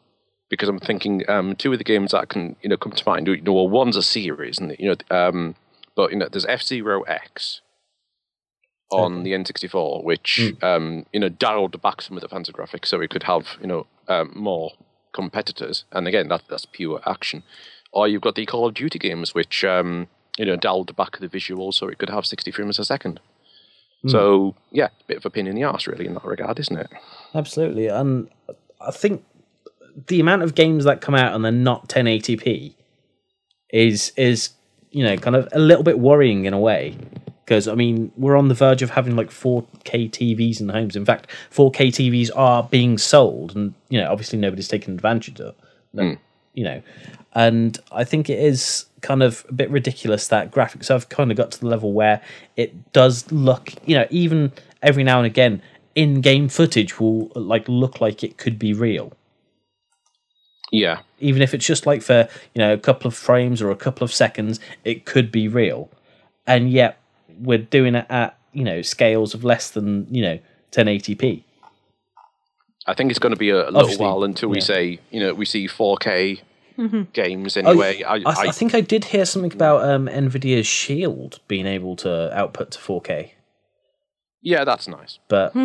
Speaker 4: because I'm thinking um, two of the games that can you know come to mind. You know, well, one's a series, and you know, um, but you know, there's F-Zero X on
Speaker 2: Okay.
Speaker 4: the N sixty-four, which
Speaker 2: Mm.
Speaker 4: um, you know dialed back some of the fancy graphics so we could have you know um, more competitors. And again, that that's pure action. Or you've got the Call of Duty games, which um, you know dialed back the visuals so it could have sixty frames a second.
Speaker 2: Mm.
Speaker 4: So yeah, bit of a pain in the arse, really, in that regard, isn't it?
Speaker 2: Absolutely, and I think the amount of games that come out and they're not ten eighty p is is you know kind of a little bit worrying in a way, because I mean we're on the verge of having like four K T Vs in homes. In fact, four K T Vs are being sold, and you know obviously nobody's taking advantage of them.
Speaker 4: Mm.
Speaker 2: You know, and I think it is kind of a bit ridiculous that graphics have kind of got to the level where it does look, you know, even every now and again, in-game footage will like look like it could be real.
Speaker 4: Yeah.
Speaker 2: Even if it's just like for, you know, a couple of frames or a couple of seconds, it could be real. And yet we're doing it at, you know, scales of less than, you know, ten eighty p.
Speaker 4: I think it's going to be a little
Speaker 2: Obviously,
Speaker 4: while until we
Speaker 2: yeah.
Speaker 4: say, you know, we see four K games anyway.
Speaker 2: Oh,
Speaker 4: I,
Speaker 2: I, th- I think I did hear something about um, NVIDIA's Shield being able to output to four K.
Speaker 4: yeah, that's nice.
Speaker 2: But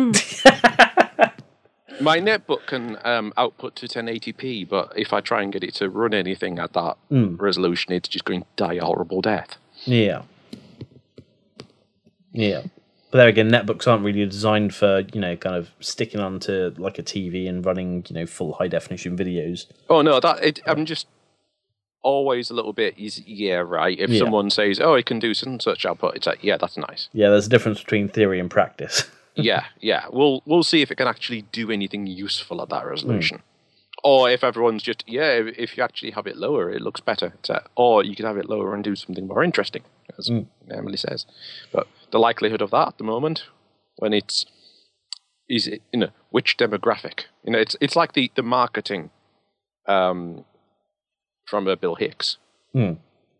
Speaker 4: My netbook can um, output to ten eighty p, but if I try and get it to run anything at that
Speaker 2: Mm.
Speaker 4: resolution, it's just going to die a horrible death.
Speaker 2: yeah. Yeah. But there again, netbooks aren't really designed for, you know, kind of sticking onto like a T V and running, you know, full high definition videos.
Speaker 4: Oh no, that it, I'm just always a little bit. Is yeah, right. If
Speaker 2: Yeah.
Speaker 4: someone says, "Oh, it can do such and such output," it's like, yeah, that's nice.
Speaker 2: Yeah, there's a difference between theory and practice.
Speaker 4: yeah, yeah. We'll we'll see if it can actually do anything useful at that resolution. Or if everyone's just, yeah, if, if you actually have it lower, it looks better. It's like, or you can have it lower and do something more interesting, as Emily says. But the likelihood of that at the moment, when it's, is it, you know, which demographic? You know, it's it's like the, the marketing um, from uh, Bill Hicks.
Speaker 2: Hmm.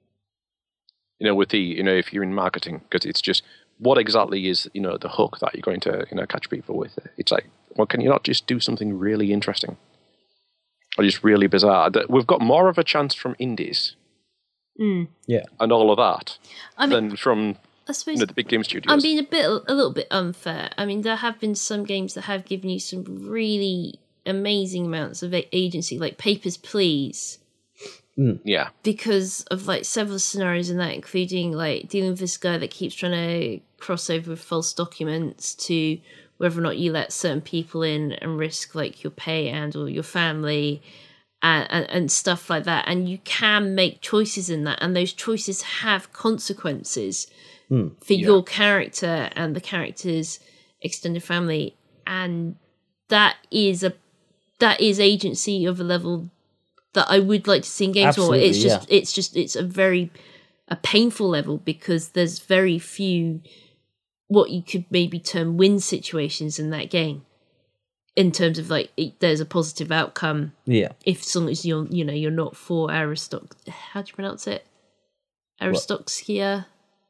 Speaker 4: You know, with the, you know, if you're in marketing, because it's just, what exactly is, you know, the hook that you're going to, you know, catch people with? It's like, well, can you not just do something really interesting? Or just really bizarre? That we've got more of a chance from indies
Speaker 1: Mm.
Speaker 2: Yeah.
Speaker 4: and all of that
Speaker 1: I mean,
Speaker 4: than from
Speaker 1: I suppose
Speaker 4: you know, the big game studios.
Speaker 1: I'm being a bit, a little bit unfair. I mean, there have been some games that have given you some really amazing amounts of a- agency, like Papers, Please,
Speaker 4: yeah.
Speaker 1: because of like several scenarios in that, including like dealing with this guy that keeps trying to cross over with false documents to whether or not you let certain people in and risk like your pay and or your family and, and, and stuff like that. And you can make choices in that, and those choices have consequences for
Speaker 4: Yeah.
Speaker 1: your character and the character's extended family. And that is a that is agency of a level that I would like to see in games more.
Speaker 2: Absolutely,
Speaker 1: It's just
Speaker 2: yeah.
Speaker 1: it's just it's a very a painful level, because there's very few what you could maybe term win situations in that game, in terms of like it, there's a positive outcome
Speaker 2: Yeah.
Speaker 1: if as long as you're you know you're not for Aristoc how do you pronounce it Aristoxia,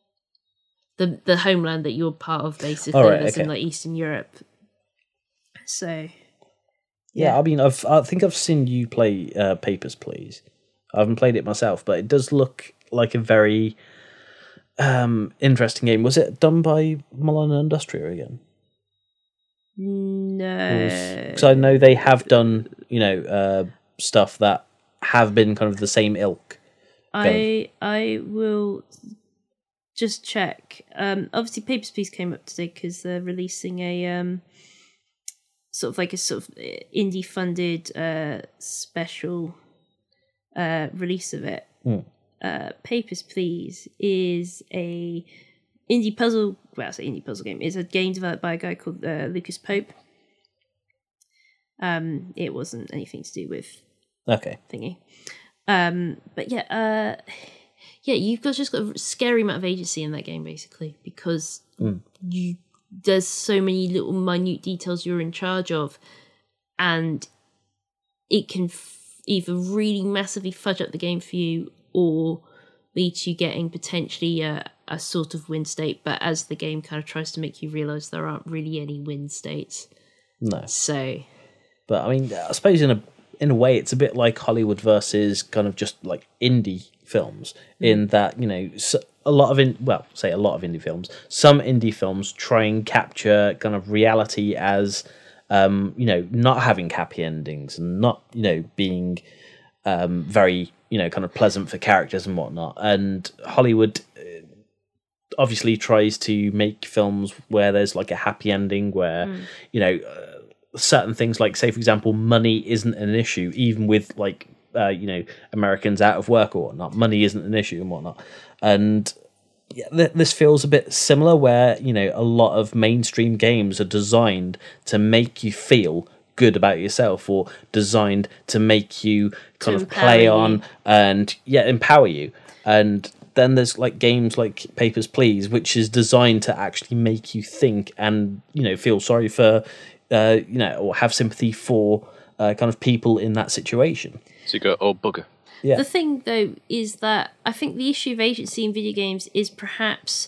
Speaker 1: the the homeland that you're part of, basically.
Speaker 2: All right,
Speaker 1: that's in
Speaker 2: okay.
Speaker 1: like Eastern Europe. So
Speaker 2: Yeah, I mean, I've I think I've seen you play uh, Papers, Please. I haven't played it myself, but it does look like a very um, interesting game. Was it done by Milan Industria again?
Speaker 1: no,
Speaker 2: Because I know they have done, you know, uh, stuff that have been kind of the same ilk.
Speaker 1: I I will just check. Um, obviously, Papers, Please came up today because they're releasing a um, sort of like a sort of indie funded uh, special uh, release of it.
Speaker 2: Mm.
Speaker 1: Uh, Papers, Please is a indie puzzle. Well, I say indie puzzle game. It's a game developed by a guy called uh, Lucas Pope. Um, it wasn't anything to do with
Speaker 2: Okay.
Speaker 1: thingy. Um, but yeah, uh, yeah, you've got just got a scary amount of agency in that game, basically, because
Speaker 2: Mm.
Speaker 1: you there's so many little minute details you're in charge of, and it can f- either really massively fudge up the game for you or lead to you getting potentially a, a sort of win state. But as the game kind of tries to make you realize there aren't really any win states,
Speaker 2: No.
Speaker 1: so
Speaker 2: But I mean, I suppose in a in a way, it's a bit like Hollywood versus kind of just like indie films, mm. in that, you know, a lot of in well, say a lot of indie films. Some indie films try and capture kind of reality as, um, you know, not having happy endings and not, you know, being um, very, you know, kind of pleasant for characters and whatnot. And Hollywood obviously tries to make films where there's like a happy ending, where, mm. you know, uh, certain things like, say, for example, money isn't an issue, even with like, uh, you know, Americans out of work or whatnot. Money isn't an issue and whatnot. And yeah, th- this feels a bit similar, where, you know, a lot of mainstream games are designed to make you feel good about yourself, or designed to make you kind to of play you. on and yeah, empower you. And then there's like games like Papers, Please, which is designed to actually make you think and, you know, feel sorry for, uh, you know, or have sympathy for uh, kind of people in that situation.
Speaker 4: So you go, oh bugger.
Speaker 2: Yeah.
Speaker 1: The thing, though, is that I think the issue of agency in video games is perhaps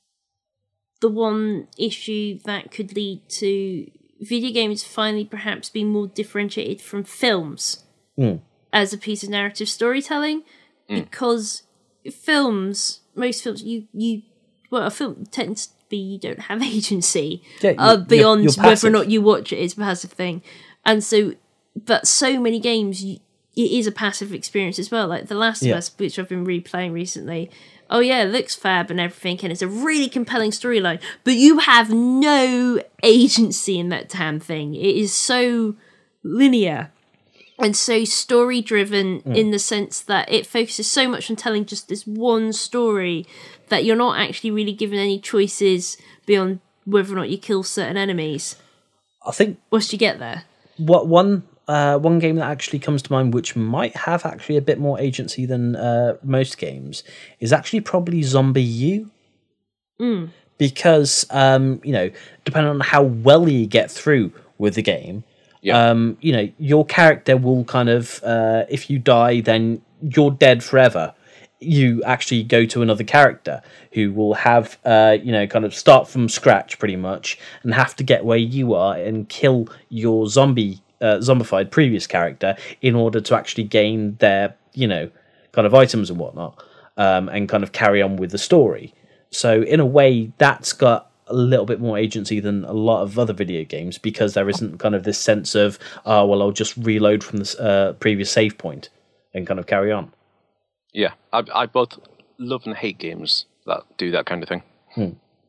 Speaker 1: the one issue that could lead to video games finally perhaps being more differentiated from films
Speaker 2: mm.
Speaker 1: as a piece of narrative storytelling. Mm. Because films, most films, you, you well, a film tends to be you don't have agency
Speaker 2: yeah,
Speaker 1: uh, beyond
Speaker 2: you're, you're
Speaker 1: whether or not you watch it. It's a passive thing. And so, but so many games, you, it is a passive experience as well. Like The Last of
Speaker 2: yeah.
Speaker 1: Us, which I've been replaying recently. Oh yeah, it looks fab and everything, and it's a really compelling storyline, but you have no agency in that damn thing. It is so linear and so story driven mm. in the sense that it focuses so much on telling just this one story that you're not actually really given any choices beyond whether or not you kill certain enemies.
Speaker 2: I think
Speaker 1: once you get there,
Speaker 2: what one uh, one game that actually comes to mind, which might have actually a bit more agency than uh, most games, is actually probably Zombie U.
Speaker 1: Mm.
Speaker 2: Because um, you know, depending on how well you get through with the game.
Speaker 4: Yeah.
Speaker 2: Um, you know, your character will kind of, uh, if you die, then you're dead forever. You actually go to another character who will have, uh, you know, kind of start from scratch pretty much and have to get where you are and kill your zombie, uh, zombified previous character in order to actually gain their, you know, kind of items and whatnot, um, and kind of carry on with the story. So in a way, that's got a little bit more agency than a lot of other video games, because there isn't kind of this sense of, oh, well, I'll just reload from this uh, previous save point and kind of carry on.
Speaker 4: Yeah, I, I both love and hate games that do that kind of thing.
Speaker 2: Hmm.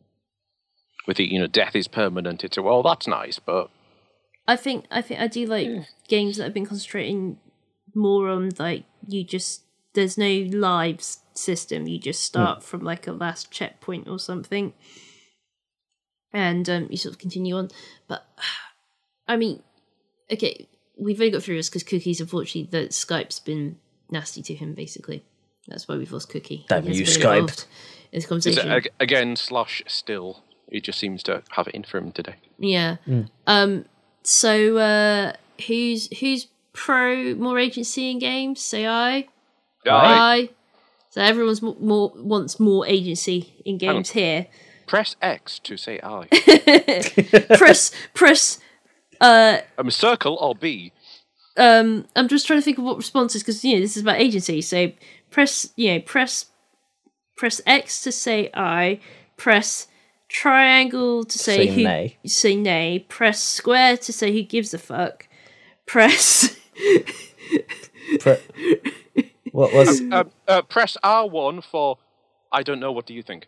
Speaker 4: With the, you know, death is permanent. It's a, well, that's nice, but
Speaker 1: I think I think I do like yeah. games that have been concentrating more on like you just there's no lives system. You just start hmm. from like a last checkpoint or something. And um, you sort of continue on. But, I mean, okay, we've only got through this because Cookie's, unfortunately, that Skype's been nasty to him, basically. That's why we've lost Cookie.
Speaker 2: Damn you, Skype.
Speaker 1: In this conversation.
Speaker 4: Is it, again, slash still. He just seems to have it in for him today.
Speaker 1: Yeah.
Speaker 2: Mm.
Speaker 1: Um. So, uh, who's who's pro more agency in games? Say I.
Speaker 4: Aye.
Speaker 1: Aye. So everyone's more, more wants more agency in games here.
Speaker 4: Press X to say I.
Speaker 1: press, press, uh...
Speaker 4: Um, circle or B?
Speaker 1: Um, I'm just trying to think of what responses, because, you know, this is about agency, so press, you know, press, press X to say I, press triangle to say,
Speaker 2: say
Speaker 1: who...
Speaker 2: nay.
Speaker 1: Say nay, press square to say who gives a fuck, press...
Speaker 2: Pre- what was...
Speaker 4: Um, uh, uh, press R one for... I don't know, what do you think?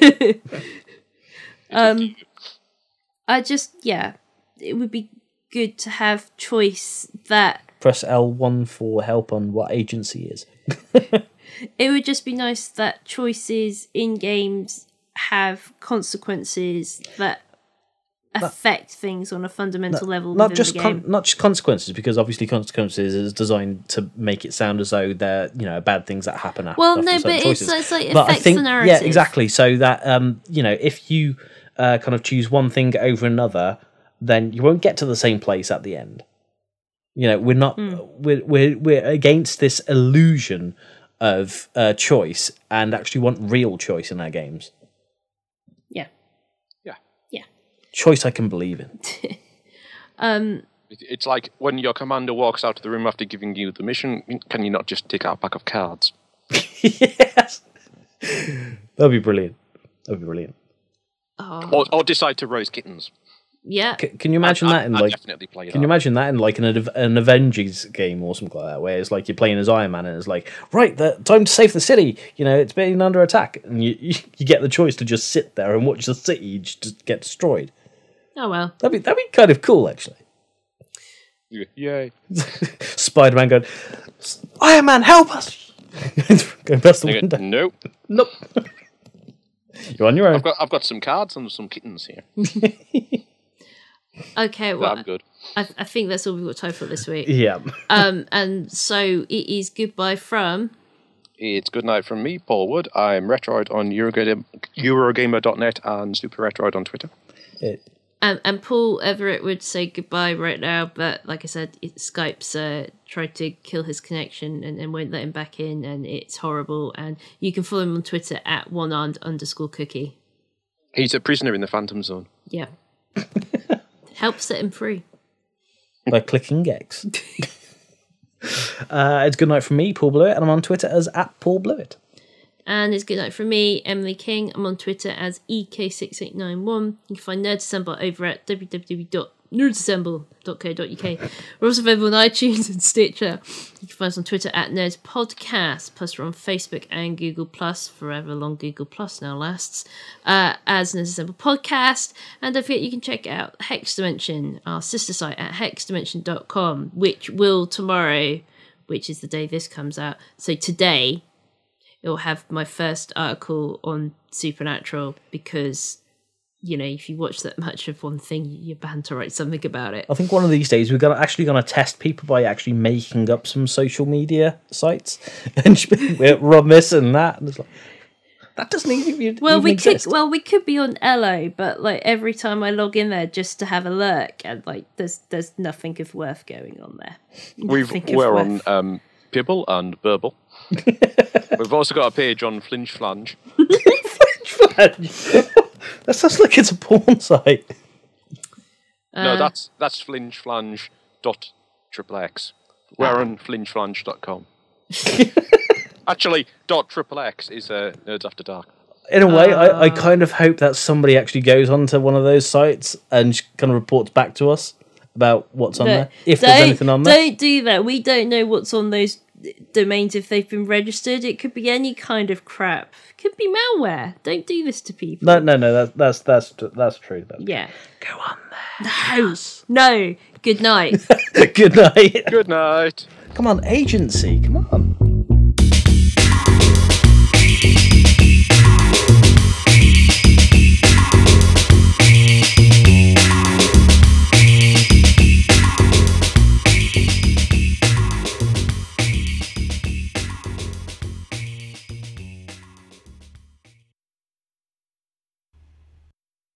Speaker 1: um, I just, yeah, it would be good to have choice that...
Speaker 2: Press L one for help on what agency is.
Speaker 1: It would just be nice that choices in games have consequences that affect things on a fundamental
Speaker 2: not,
Speaker 1: level
Speaker 2: not
Speaker 1: within
Speaker 2: just
Speaker 1: the game.
Speaker 2: Con- not just consequences, because obviously consequences is designed to make it sound as though they're, you know, bad things that happen after.
Speaker 1: Well,
Speaker 2: after
Speaker 1: no,
Speaker 2: certain
Speaker 1: but
Speaker 2: choices.
Speaker 1: it's, it's like it
Speaker 2: but
Speaker 1: affects
Speaker 2: I think,
Speaker 1: the narrative.
Speaker 2: Yeah, exactly. So that um, you know, if you uh, kind of choose one thing over another, then you won't get to the same place at the end. You know, we're not mm. we're we're we're against this illusion of uh, choice, and actually want real choice in our games.
Speaker 1: Yeah.
Speaker 4: Yeah.
Speaker 1: Yeah.
Speaker 2: Choice I can believe in.
Speaker 1: um.
Speaker 4: It- It's like when your commander walks out of the room after giving you the mission, can you not just take out a pack of cards?
Speaker 2: Yes. That'd be brilliant. That'd be brilliant.
Speaker 1: Oh,
Speaker 4: Or, or decide to raise kittens?
Speaker 1: yeah.
Speaker 2: C- can you imagine
Speaker 4: I'd-
Speaker 2: that in
Speaker 4: I'd
Speaker 2: like?
Speaker 4: definitely play that.
Speaker 2: Can you imagine that in like an Ad- an Avengers game or something like that, where it's like you're playing as Iron Man and it's like, right, the time to save the city. You know, it's been under attack, and you you, you get the choice to just sit there and watch the city just get destroyed.
Speaker 1: Oh well.
Speaker 2: That'd be that'd be kind of cool, actually.
Speaker 4: Yay.
Speaker 2: Spider-Man going, Iron Man, help us! Going past the
Speaker 4: They go,
Speaker 2: window.
Speaker 4: nope.
Speaker 2: Nope. You're on your own.
Speaker 4: I've got I've got some cards and some kittens here.
Speaker 1: Okay,
Speaker 4: Well,
Speaker 1: well,
Speaker 4: I'm good.
Speaker 1: I, I think that's all we've got time for this week.
Speaker 2: Yeah.
Speaker 1: Um, and so it is goodbye from.
Speaker 4: It's good night from me, Paul Wood. I'm Retroid on Eurogamer, Eurogamer dot net and Super Retroid on Twitter.
Speaker 2: It-
Speaker 1: Um, and Paul Everett would say goodbye right now, but like I said, it, Skype's uh, tried to kill his connection and, and won't let him back in, and it's horrible. And you can follow him on Twitter at one-armed underscore cookie.
Speaker 4: He's a prisoner in the Phantom Zone.
Speaker 1: Yeah. Help set him free.
Speaker 2: by clicking X. uh, it's good night from me, Paul Blewett, and I'm on Twitter as at Paul Blewett.
Speaker 1: And it's good night from me, Emily King. I'm on Twitter as E K six eight nine one. You can find Nerd Assemble over at w w w dot nerds assemble dot co dot u k. We're also available on iTunes and Stitcher. You can find us on Twitter at Nerds Podcast. Plus, we're on Facebook and Google Plus, forever long Google Plus now lasts, uh, as Nerds Assemble Podcast. And don't forget, you can check out Hex Dimension, our sister site, at hex dimension dot com, which will tomorrow, which is the day this comes out. So today, it'll have my first article on Supernatural because, you know, if you watch that much of one thing, you're bound to write something about it.
Speaker 2: I think one of these days we're gonna actually going to test people by actually making up some social media sites and we're run this and that. And it's like, that doesn't even,
Speaker 1: Well,
Speaker 2: even
Speaker 1: we
Speaker 2: exist.
Speaker 1: could. Well, we could be on Elo, but like every time I log in there just to have a look, and like there's there's nothing of worth going on there.
Speaker 4: We've,
Speaker 1: Nothing of
Speaker 4: we're
Speaker 1: worth.
Speaker 4: on um, Pibble and Burble. We've also got a page on Flinch Flange.
Speaker 2: That sounds like it's a porn site.
Speaker 4: no,
Speaker 1: Uh,
Speaker 4: that's that's flinchflange dot triple x. We're on flinch flange dot com. Actually, dot triple x is uh, Nerds After Dark.
Speaker 2: In a way, I, I kind of hope that somebody actually goes onto one of those sites and kind of reports back to us about what's on
Speaker 1: But
Speaker 2: there, if there's
Speaker 1: don't-
Speaker 2: anything on there.
Speaker 1: Don't do that. We don't know what's on those domains if they've been registered. It could be any kind of crap. It could be malware. Don't do this to people.
Speaker 2: No, no, no. That's that's that's that's true. That's
Speaker 1: Yeah.
Speaker 2: Go on
Speaker 1: No. No. Good night.
Speaker 2: there. Good night.
Speaker 4: Good night.
Speaker 2: Come on, agency. Come on.